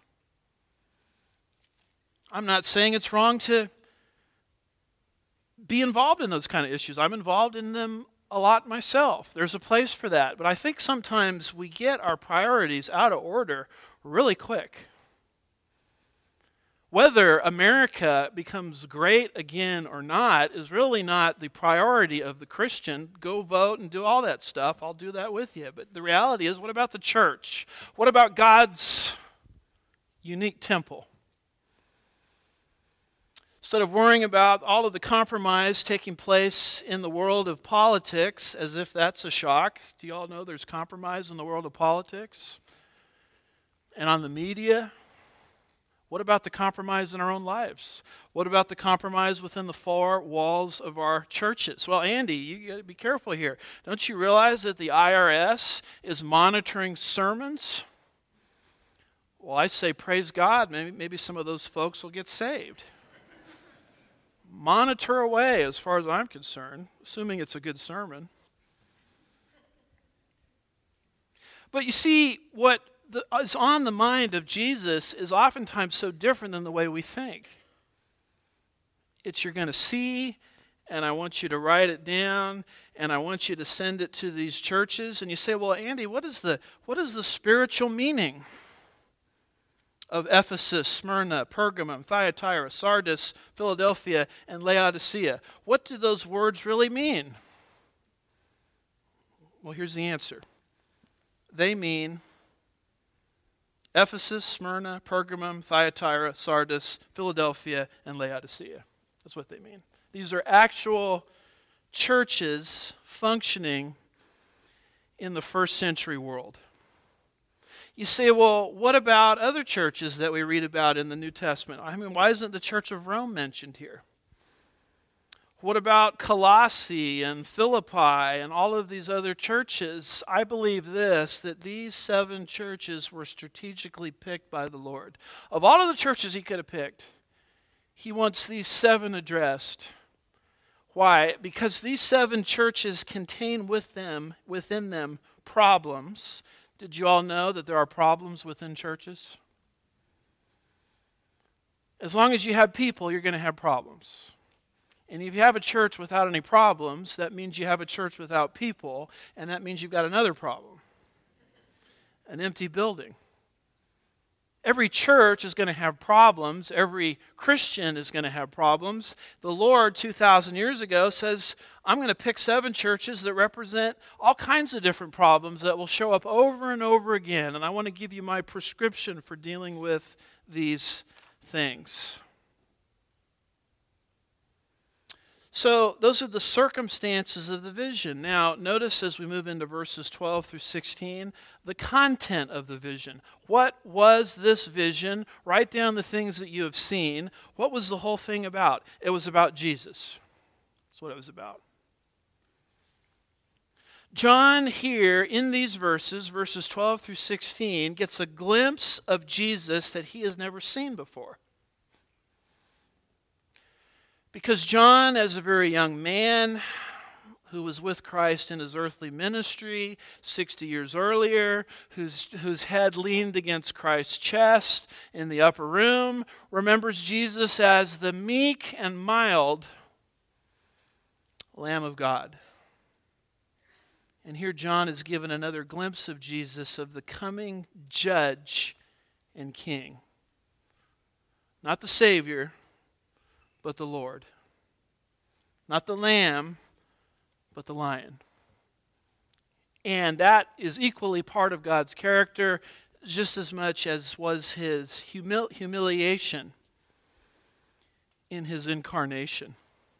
Speaker 1: I'm not saying it's wrong to be involved in those kind of issues. I'm involved in them a lot myself. There's a place for that. But I think sometimes we get our priorities out of order really quick. Whether America becomes great again or not is really not the priority of the Christian. Go vote and do all that stuff. I'll do that with you. But the reality is, what about the church? What about God's unique temple? Instead of worrying about all of the compromise taking place in the world of politics, as if that's a shock. Do you all know there's compromise in the world of politics? And on the media? What about the compromise in our own lives? What about the compromise within the four walls of our churches? Well, Andy, you got to be careful here. Don't you realize that the IRS is monitoring sermons? Well, I say praise God. Maybe some of those folks will get saved. Monitor away, as far as I'm concerned, assuming it's a good sermon. But you see, what is on the mind of Jesus is oftentimes so different than the way we think. It's you're going to see, and I want you to write it down, and I want you to send it to these churches. And you say, well, Andy, what is the spiritual meaning of Ephesus, Smyrna, Pergamum, Thyatira, Sardis, Philadelphia, and Laodicea? What do those words really mean? Well, here's the answer. They mean Ephesus, Smyrna, Pergamum, Thyatira, Sardis, Philadelphia, and Laodicea. That's what they mean. These are actual churches functioning in the first century world. You say, well, what about other churches that we read about in the New Testament? I mean, why isn't the Church of Rome mentioned here? What about Colossae and Philippi and all of these other churches? I believe this, that these 7 churches were strategically picked by the Lord. Of all of the churches he could have picked, he wants these 7 addressed. Why? Because these 7 churches contain within them problems. Did you all know that there are problems within churches? As long as you have people, you're going to have problems. And if you have a church without any problems, that means you have a church without people, and that means you've got another problem. An empty building. Every church is going to have problems. Every Christian is going to have problems. The Lord, 2,000 years ago, says, I'm going to pick 7 churches that represent all kinds of different problems that will show up over and over again. And I want to give you my prescription for dealing with these things. So those are the circumstances of the vision. Now, notice as we move into verses 12 through 16, the content of the vision. What was this vision? Write down the things that you have seen. What was the whole thing about? It was about Jesus. That's what it was about. John here in these verses 12 through 16, gets a glimpse of Jesus that he has never seen before. Because John, as a very young man who was with Christ in his earthly ministry 60 years earlier, whose head leaned against Christ's chest in the upper room, remembers Jesus as the meek and mild Lamb of God. And here John is given another glimpse of Jesus, of the coming judge and king. Not the Savior, but the Lord. Not the lamb, but the lion. And that is equally part of God's character, just as much as was his humiliation in his incarnation.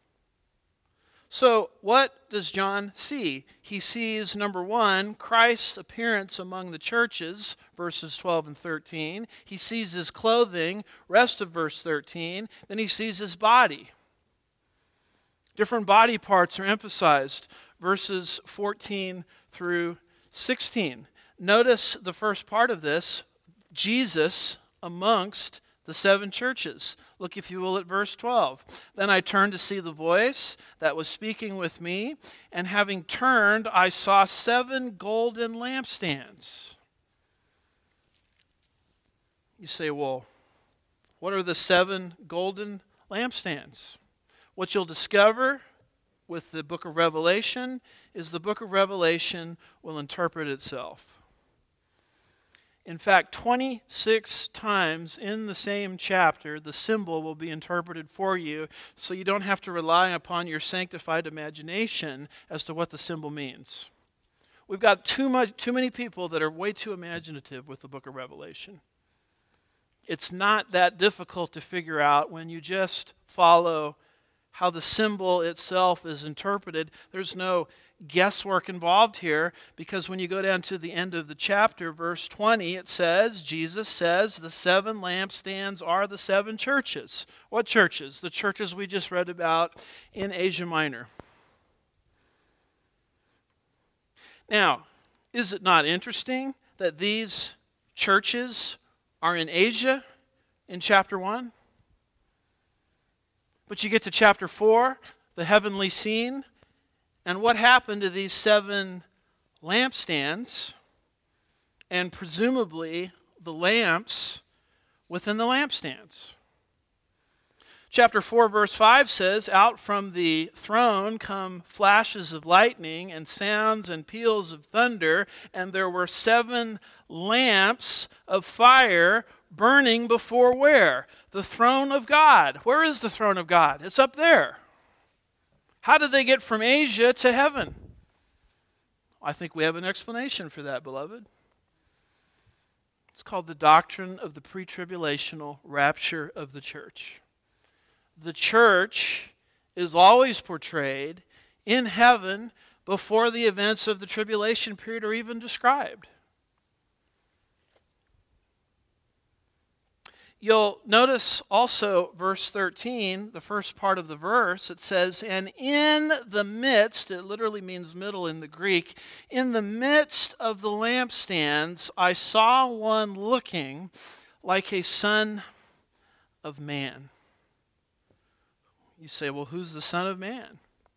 Speaker 1: So what does John see? He sees, number 1, Christ's appearance among the churches, verses 12 and 13. He sees his clothing, rest of verse 13. Then he sees his body. Different body parts are emphasized, verses 14 through 16. Notice the first part of this, Jesus amongst the 7 churches. Look, if you will, at verse 12. Then I turned to see the voice that was speaking with me, and having turned, I saw 7 golden lampstands. You say, well, what are the 7 golden lampstands? What you'll discover with the book of Revelation is the book of Revelation will interpret itself. In fact, 26 times in the same chapter, the symbol will be interpreted for you, so you don't have to rely upon your sanctified imagination as to what the symbol means. We've got too many people that are way too imaginative with the book of Revelation. It's not that difficult to figure out when you just follow how the symbol itself is interpreted. There's no guesswork involved here, because when you go down to the end of the chapter, verse 20, it says, Jesus says, the 7 lampstands are the 7 churches. What churches? The churches we just read about in Asia Minor. Now, is it not interesting that these churches are in Asia in chapter 1? But you get to chapter 4, the heavenly scene, and what happened to these 7 lampstands, and presumably the lamps within the lampstands? Chapter 4, verse 5 says, out from the throne come flashes of lightning and sounds and peals of thunder, and there were 7 lamps of fire burning before where? The throne of God. Where is the throne of God? It's up there. How did they get from Asia to heaven? I think we have an explanation for that, beloved. It's called the doctrine of the pre-tribulational rapture of the church. The church is always portrayed in heaven before the events of the tribulation period are even described. You'll notice also verse 13, the first part of the verse, it says, and in the midst, it literally means middle in the Greek, in the midst of the lampstands, I saw one looking like a son of man. You say, well, who's the Son of Man?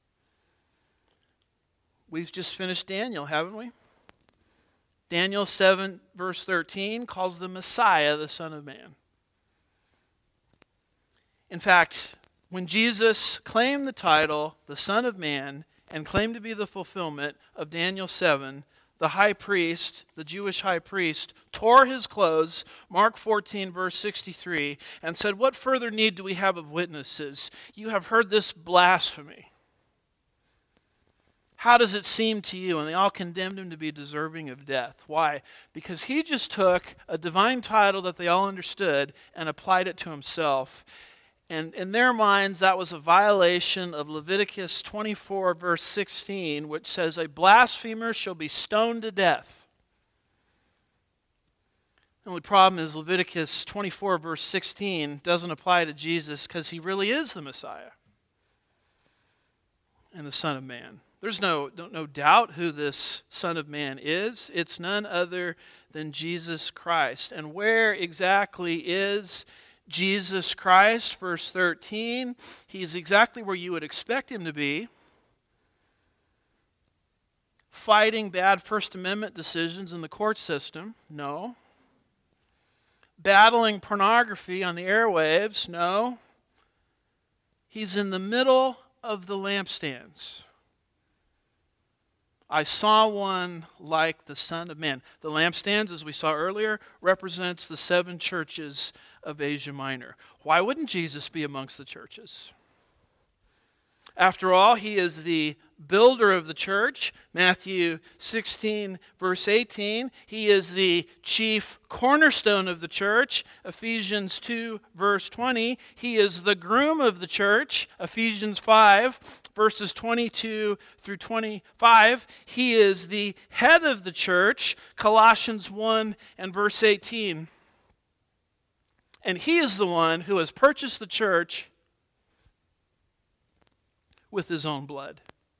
Speaker 1: We've just finished Daniel, haven't we? Daniel 7, verse 13, calls the Messiah the Son of Man. In fact, when Jesus claimed the title, the Son of Man, and claimed to be the fulfillment of Daniel 7, the high priest, the Jewish high priest, tore his clothes, Mark 14, verse 63, and said, what further need do we have of witnesses? You have heard this blasphemy. How does it seem to you? And they all condemned him to be deserving of death. Why? Because he just took a divine title that they all understood and applied it to himself. And in their minds, that was a violation of Leviticus 24, verse 16, which says, a blasphemer shall be stoned to death. The only problem is Leviticus 24, verse 16 doesn't apply to Jesus because he really is the Messiah and the Son of Man. There's no doubt who this Son of Man is. It's none other than Jesus Christ. And where exactly is Jesus Christ? Verse 13, he's exactly where you would expect him to be. Fighting bad First Amendment decisions in the court system? No. Battling pornography on the airwaves? No. He's in the middle of the lampstands. I saw one like the Son of Man. The lampstands, as we saw earlier, represents the 7 churches of Asia Minor. Why wouldn't Jesus be amongst the churches? After all, he is the builder of the church. Matthew 16, verse 18. He is the chief cornerstone of the church. Ephesians 2, verse 20. He is the groom of the church. Ephesians 5, verses 22 through 25. He is the head of the church. Colossians 1 and verse 18. And he is the one who has purchased the church with his own blood.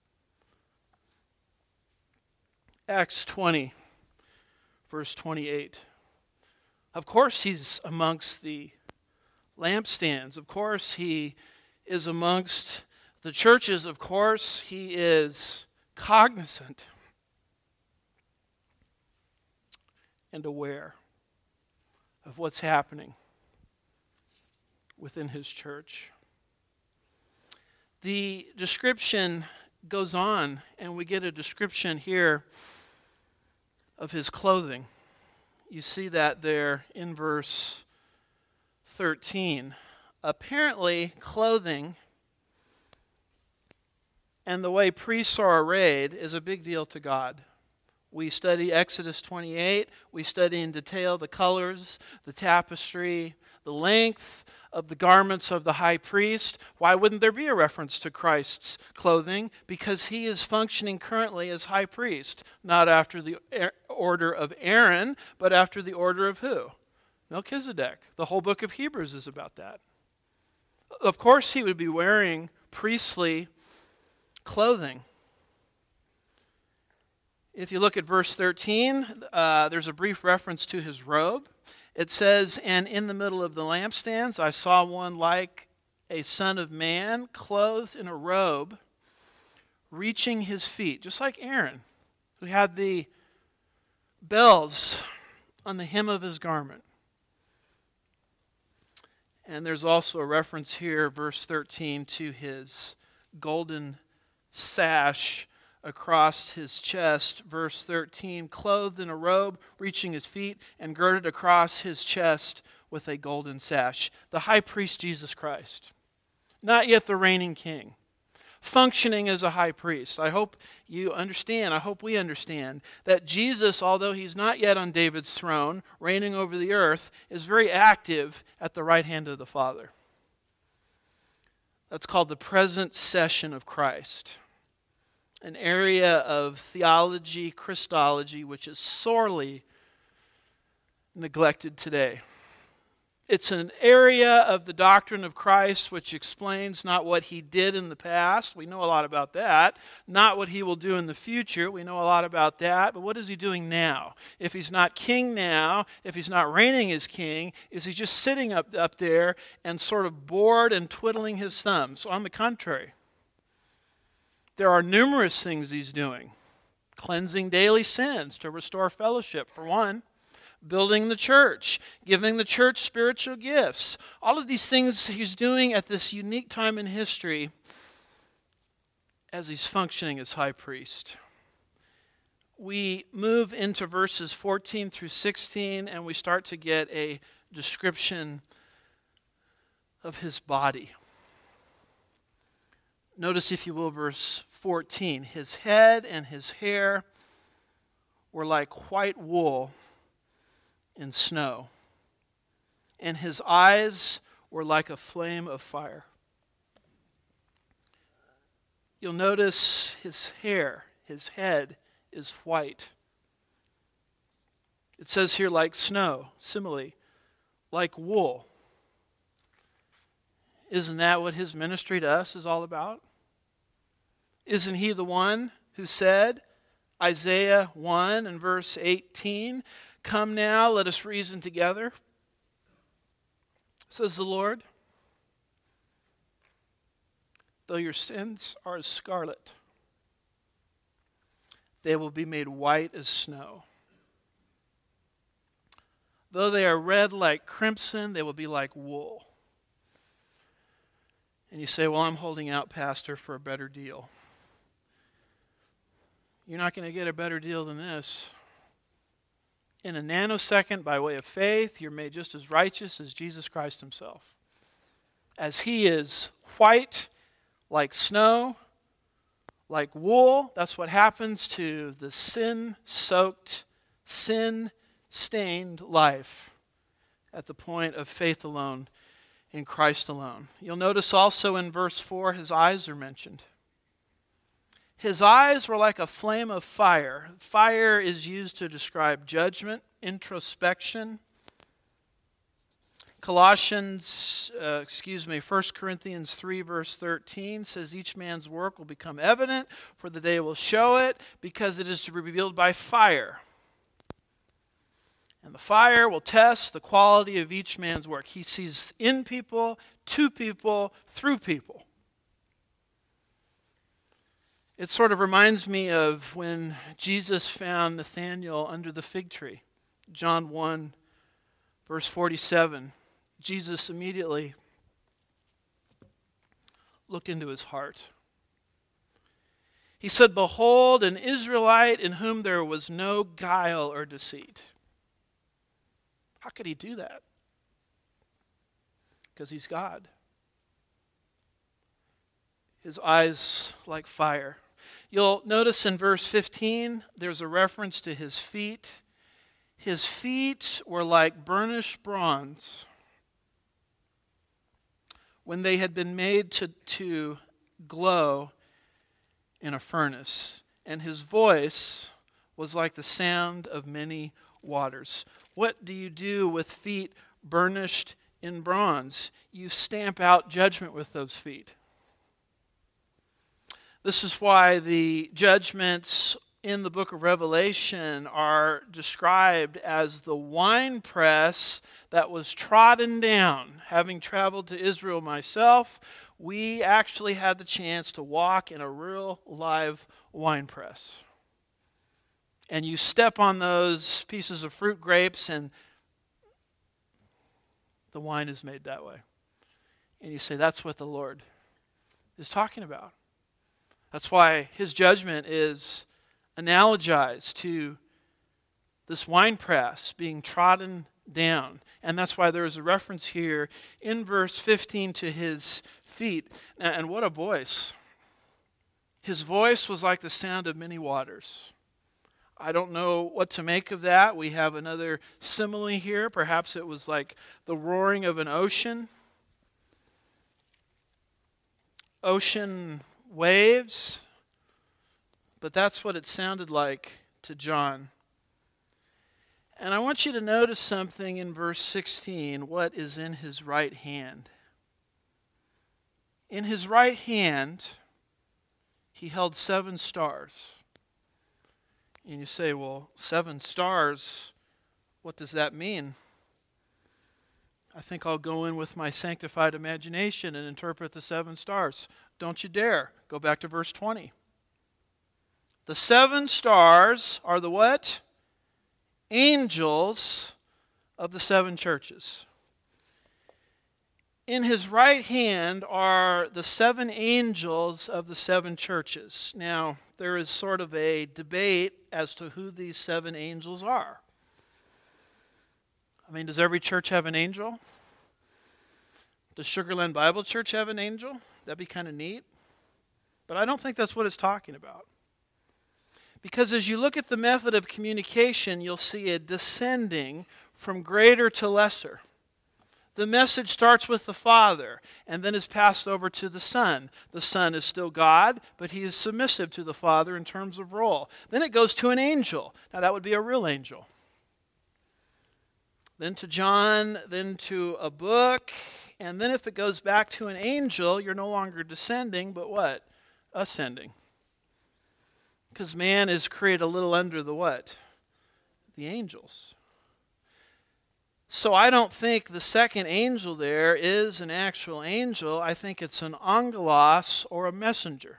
Speaker 1: Acts 20, verse 28. Of course he's amongst the lampstands. Of course he is amongst the churches. Of course he is cognizant and aware of what's happening within his church. The description goes on, and we get a description here of his clothing. You see that there in verse 13. Apparently, clothing and the way priests are arrayed is a big deal to God. We study Exodus 28. We study in detail the colors, the tapestry, the length of the garments of the high priest. Why wouldn't there be a reference to Christ's clothing? Because he is functioning currently as high priest, not after the order of Aaron, but after the order of who? Melchizedek. The whole book of Hebrews is about that. Of course he would be wearing priestly clothing. If you look at verse 13, there's a brief reference to his robe. It says, "And in the middle of the lampstands I saw one like a son of man, clothed in a robe, reaching his feet," just like Aaron, who had the bells on the hem of his garment. And there's also a reference here, verse 13, to his golden sash across his chest. Verse 13, "Clothed in a robe, reaching his feet, and girded across his chest with a golden sash." The high priest Jesus Christ, not yet the reigning king, functioning as a high priest. I hope you understand, I hope we understand, that Jesus, although he's not yet on David's throne, reigning over the earth, is very active at the right hand of the Father. That's called the present session of Christ, an area of theology, Christology, which is sorely neglected today. It's an area of the doctrine of Christ which explains not what he did in the past. We know a lot about that. Not what he will do in the future. We know a lot about that. But what is he doing now? If he's not king now, if he's not reigning as king, is he just sitting up there and sort of bored and twiddling his thumbs? On the contrary, there are numerous things he's doing. Cleansing daily sins to restore fellowship, for one. Building the church, giving the church spiritual gifts. All of these things he's doing at this unique time in history as he's functioning as high priest. We move into verses 14 through 16 and we start to get a description of his body. Notice, if you will, verse 14. "His head and his hair were like white wool in snow, and his eyes were like a flame of fire." You'll notice his hair, his head is white. It says here like snow, simile, like wool. Isn't that what his ministry to us is all about? Isn't he the one who said, Isaiah 1 and verse 18, "Come now, let us reason together, says the Lord. Though your sins are as scarlet, they will be made white as snow. Though they are red like crimson, they will be like wool." And you say, "Well, I'm holding out, Pastor, for a better deal." You're not going to get a better deal than this. In a nanosecond, by way of faith, you're made just as righteous as Jesus Christ himself. As he is white like snow, like wool, that's what happens to the sin-soaked, sin-stained life at the point of faith alone in Christ alone. You'll notice also in verse 4, his eyes are mentioned. His eyes were like a flame of fire. Fire is used to describe judgment, introspection. 1 Corinthians 3 verse 13 says, "Each man's work will become evident, for the day will show it, because it is to be revealed by fire. And the fire will test the quality of each man's work." He sees in people, to people, through people. It sort of reminds me of when Jesus found Nathanael under the fig tree. John 1, verse 47. Jesus immediately looked into his heart. He said, "Behold, an Israelite in whom there was no guile or deceit." How could he do that? Because he's God. His eyes like fire. You'll notice in verse 15, there's a reference to his feet. His feet were like burnished bronze when they had been made to glow in a furnace. And his voice was like the sound of many waters. What do you do with feet burnished in bronze? You stamp out judgment with those feet. This is why the judgments in the book of Revelation are described as the winepress that was trodden down. Having traveled to Israel myself, we actually had the chance to walk in a real live winepress. And you step on those pieces of fruit grapes and the wine is made that way. And you say, that's what the Lord is talking about. That's why his judgment is analogized to this winepress being trodden down. And that's why there is a reference here in verse 15 to his feet. And what a voice. His voice was like the sound of many waters. I don't know what to make of that. We have another simile here. Perhaps it was like the roaring of an ocean. Ocean waves. But that's what it sounded like to John. And I want you to notice something in verse 16, what is in his right hand. In his right hand, he held 7 stars. And you say, well, 7 stars, what does that mean? I think I'll go in with my sanctified imagination and interpret the 7 stars. Don't you dare. Go back to verse 20. The 7 stars are the what? Angels of the 7 churches. In his right hand are the 7 angels of the 7 churches. Now, there is sort of a debate as to who these 7 angels are. I mean, does every church have an angel? Does Sugarland Bible Church have an angel? That'd be kind of neat. But I don't think that's what it's talking about. Because as you look at the method of communication, you'll see a descending from greater to lesser. The message starts with the Father and then is passed over to the Son. The Son is still God, but he is submissive to the Father in terms of role. Then it goes to an angel. Now that would be a real angel. Then to John, then to a book, and then if it goes back to an angel, you're no longer descending, but what? Ascending. Because man is created a little under the what? The angels. So I don't think the second angel there is an actual angel. I think it's an angelos or a messenger.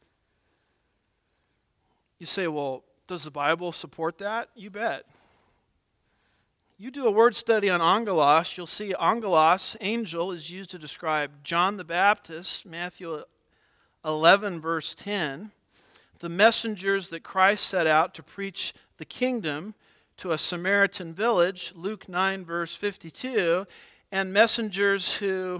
Speaker 1: You say, well, does the Bible support that? You bet. You do a word study on angelos, you'll see angelos, angel, is used to describe John the Baptist, Matthew 11, verse 10. The messengers that Christ set out to preach the kingdom to a Samaritan village, Luke 9, verse 52, and messengers who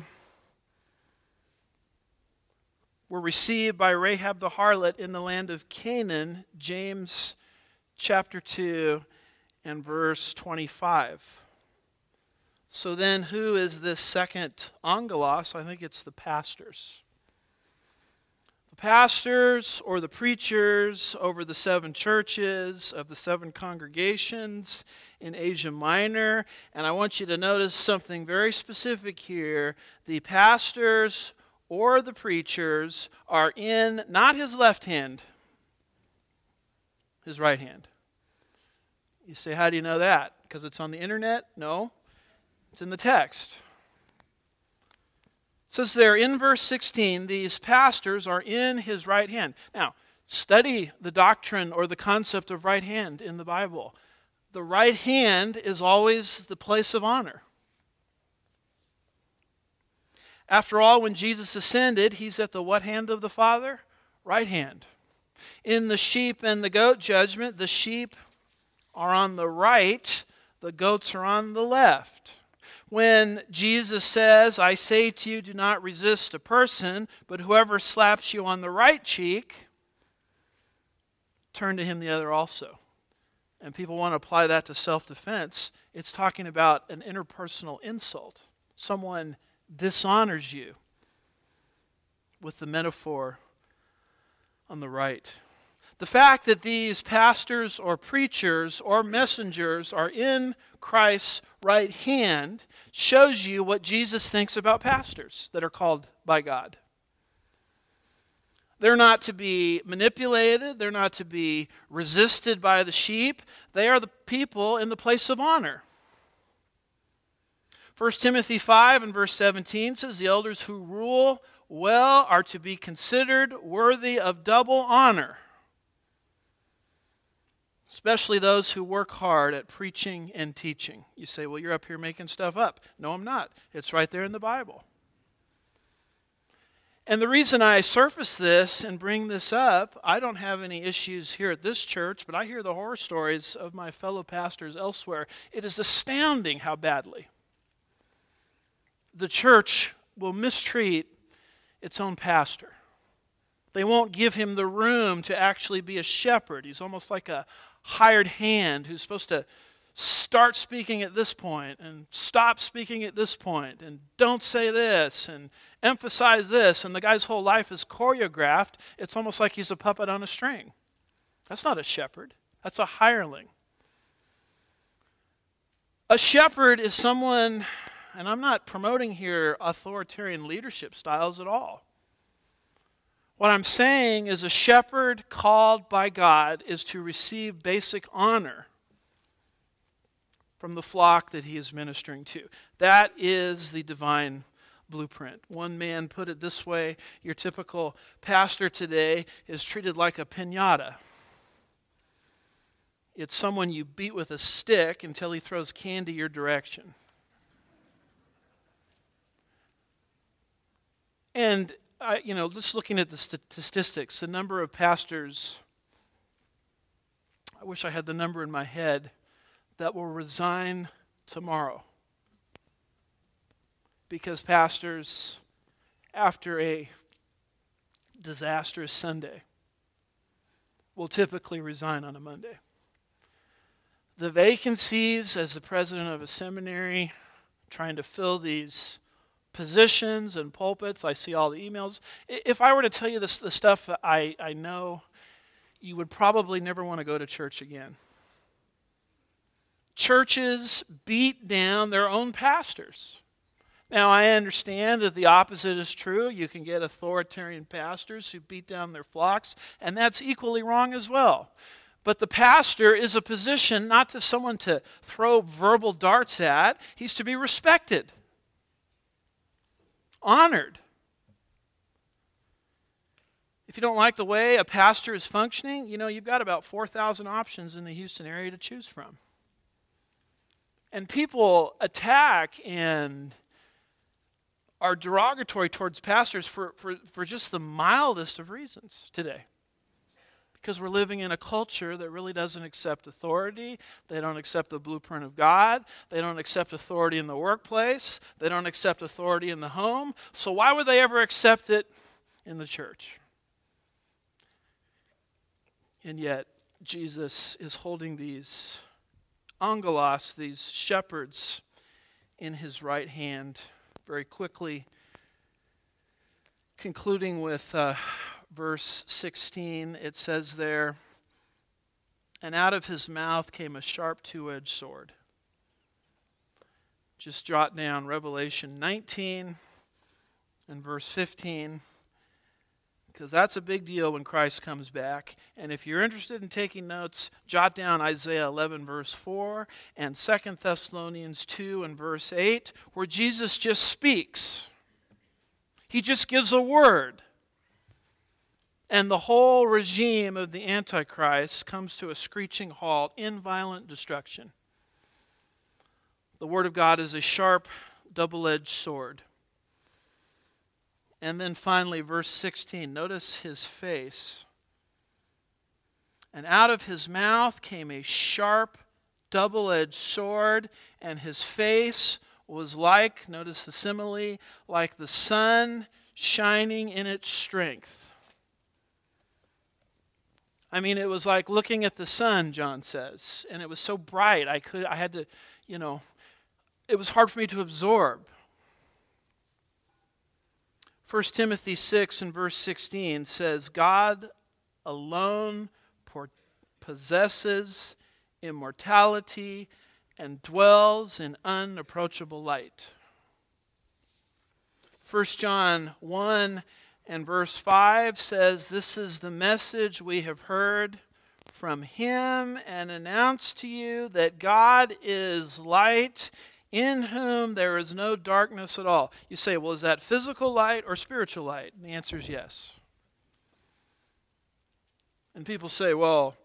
Speaker 1: were received by Rahab the harlot in the land of Canaan, James chapter 2 and verse 25. So then who is this second angelos? I think it's the pastors. The pastors or the preachers over the 7 churches of the 7 congregations in Asia Minor. And I want you to notice something very specific here. The pastors or the preachers are in not his left hand, his right hand. You say, how do you know that? Because it's on the internet? No, it's in the text. It says there in verse 16, these pastors are in his right hand. Now, study the doctrine or the concept of right hand in the Bible. The right hand is always the place of honor. After all, when Jesus ascended, he's at the what hand of the Father? Right hand. In the sheep and the goat judgment, the sheep are on the right, the goats are on the left. When Jesus says, I say to you, do not resist a person, but whoever slaps you on the right cheek, turn to him the other also. And people want to apply that to self-defense. It's talking about an interpersonal insult. Someone dishonors you with the metaphor on the right. The fact that these pastors or preachers or messengers are in Christ's right hand shows you what Jesus thinks about pastors that are called by God. They're not to be manipulated. They're not to be resisted by the sheep. They are the people in the place of honor. 1 Timothy 5 and verse 17 says, the elders who rule well are to be considered worthy of double honor, especially those who work hard at preaching and teaching. You say, well, you're up here making stuff up. No, I'm not. It's right there in the Bible. And the reason I surface this and bring this up, I don't have any issues here at this church, but I hear the horror stories of my fellow pastors elsewhere. It is astounding how badly the church will mistreat its own pastor. They won't give him the room to actually be a shepherd. He's almost like a hired hand who's supposed to start speaking at this point and stop speaking at this point and don't say this and emphasize this, and the guy's whole life is choreographed. It's almost like he's a puppet on a string. That's not a shepherd. That's a hireling. A shepherd is someone, and I'm not promoting here authoritarian leadership styles at all. What I'm saying is a shepherd called by God is to receive basic honor from the flock that he is ministering to. That is the divine blueprint. One man put it this way: your typical pastor today is treated like a piñata. It's someone you beat with a stick until he throws candy your direction. And just looking at the statistics, the number of pastors, I wish I had the number in my head, that will resign tomorrow. Because pastors, after a disastrous Sunday, will typically resign on a Monday. The vacancies as the president of a seminary, trying to fill these positions and pulpits, I see all the emails. If I were to tell you the stuff that I know, you would probably never want to go to church again. Churches beat down their own pastors. Now, I understand that the opposite is true. You can get authoritarian pastors who beat down their flocks, and that's equally wrong as well. But the pastor is a position not to someone to throw verbal darts at. He's to be respected, honored. If you don't like the way a pastor is functioning, you've got about 4,000 options in the Houston area to choose from. And people attack and are derogatory towards pastors for just the mildest of reasons today. Because we're living in a culture that really doesn't accept authority. They don't accept the blueprint of God. They don't accept authority in the workplace. They don't accept authority in the home. So why would they ever accept it in the church? And yet, Jesus is holding these angelos, these shepherds, in his right hand very quickly, concluding with verse 16. It says there, and out of his mouth came a sharp two-edged sword. Just jot down Revelation 19 and verse 15, because that's a big deal when Christ comes back. And if you're interested in taking notes, jot down Isaiah 11 verse 4 and 2 Thessalonians 2 and verse 8, where Jesus just speaks. He just gives a word. And the whole regime of the Antichrist comes to a screeching halt in violent destruction. The Word of God is a sharp, double-edged sword. And then finally, verse 16, notice his face. And out of his mouth came a sharp, double-edged sword, and his face was like, notice the simile, like the sun shining in its strength. I mean, it was like looking at the sun, John says, and it was so bright, I had to, it was hard for me to absorb. 1 Timothy 6 and verse 16 says, God alone possesses immortality and dwells in unapproachable light. 1 John 1 and verse 5 says, this is the message we have heard from him and announced to you, that God is light, in whom there is no darkness at all. You say, well, is that physical light or spiritual light? And the answer is yes. And people say, well,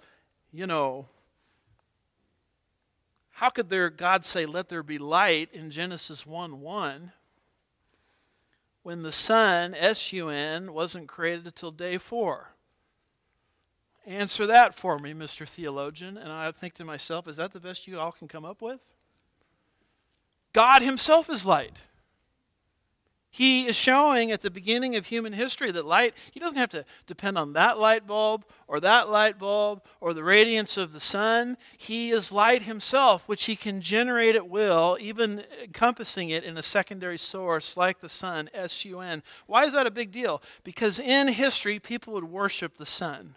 Speaker 1: how could God say, let there be light in Genesis 1:1 when the sun, S-U-N, wasn't created until day 4? Answer that for me, Mr. Theologian. And I think to myself, is that the best you all can come up with? God himself is light. He is showing at the beginning of human history that light, he doesn't have to depend on that light bulb or the radiance of the sun. He is light himself, which he can generate at will, even encompassing it in a secondary source like the sun, S-U-N. Why is that a big deal? Because in history, people would worship the sun.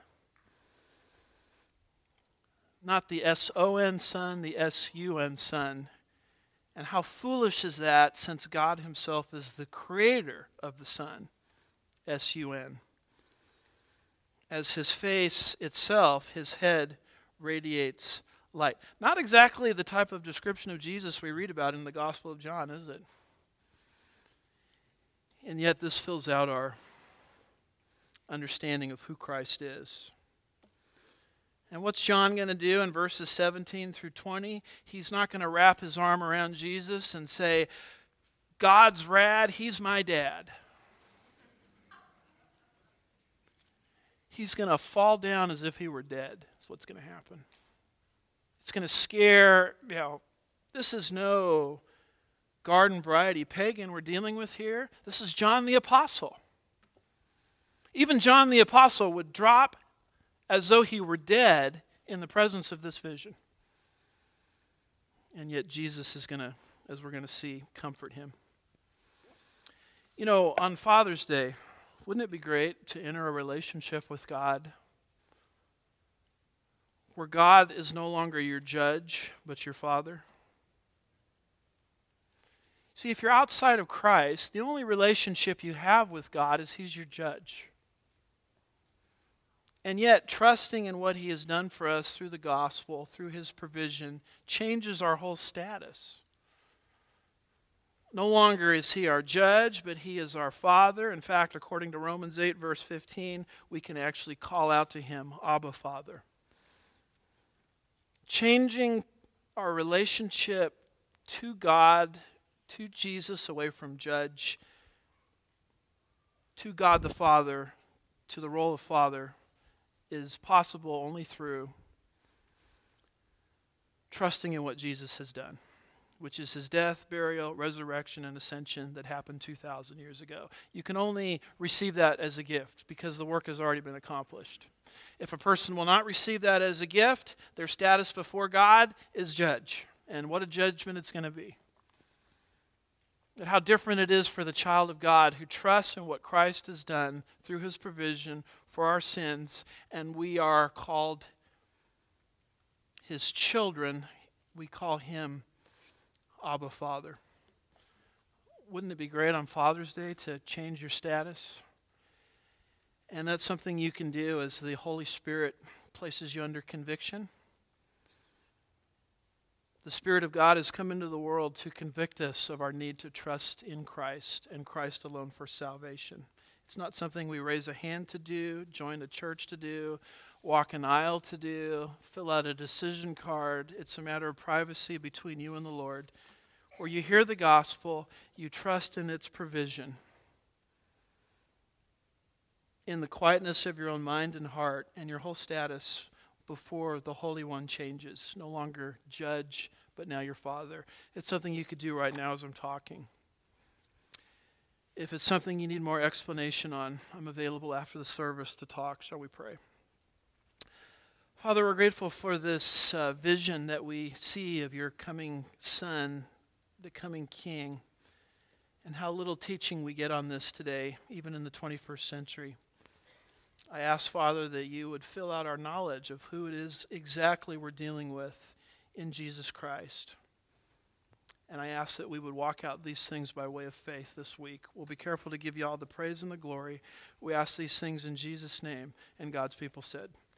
Speaker 1: Not the S-O-N sun, the S-U-N sun. And how foolish is that, since God himself is the creator of the sun, S-U-N. As his face itself, his head radiates light. Not exactly the type of description of Jesus we read about in the Gospel of John, is it? And yet this fills out our understanding of who Christ is. And what's John going to do in verses 17 through 20? He's not going to wrap his arm around Jesus and say, God's rad, he's my dad. He's going to fall down as if he were dead. That's what's going to happen. It's going to scare, this is no garden variety pagan we're dealing with here. This is John the Apostle. Even John the Apostle would drop as though he were dead in the presence of this vision. And yet Jesus is going to, as we're going to see, comfort him. On Father's Day, wouldn't it be great to enter a relationship with God where God is no longer your judge, but your Father? See, if you're outside of Christ, the only relationship you have with God is he's your judge. And yet, trusting in what he has done for us through the gospel, through his provision, changes our whole status. No longer is he our judge, but he is our Father. In fact, according to Romans 8, verse 15, we can actually call out to him, Abba, Father. Changing our relationship to God, to Jesus, away from judge, to God the Father, to the role of Father, is possible only through trusting in what Jesus has done, which is his death, burial, resurrection, and ascension that happened 2,000 years ago. You can only receive that as a gift because the work has already been accomplished. If a person will not receive that as a gift, their status before God is judge. And what a judgment it's going to be. But how different it is for the child of God who trusts in what Christ has done through his provision for our sins, and we are called his children. We call him Abba, Father. Wouldn't it be great on Father's Day to change your status? And that's something you can do as the Holy Spirit places you under conviction. The Spirit of God has come into the world to convict us of our need to trust in Christ and Christ alone for salvation. It's not something we raise a hand to do, join a church to do, walk an aisle to do, fill out a decision card. It's a matter of privacy between you and the Lord, where you hear the gospel, you trust in its provision. In the quietness of your own mind and heart, and your whole status before the Holy One changes. No longer judge, but now your Father. It's something you could do right now as I'm talking. If it's something you need more explanation on, I'm available after the service to talk. Shall we pray? Father, we're grateful for this vision that we see of your coming Son, the coming King, and how little teaching we get on this today, even in the 21st century. I ask, Father, that you would fill out our knowledge of who it is exactly we're dealing with in Jesus Christ. And I ask that we would walk out these things by way of faith this week. We'll be careful to give you all the praise and the glory. We ask these things in Jesus' name, and God's people said,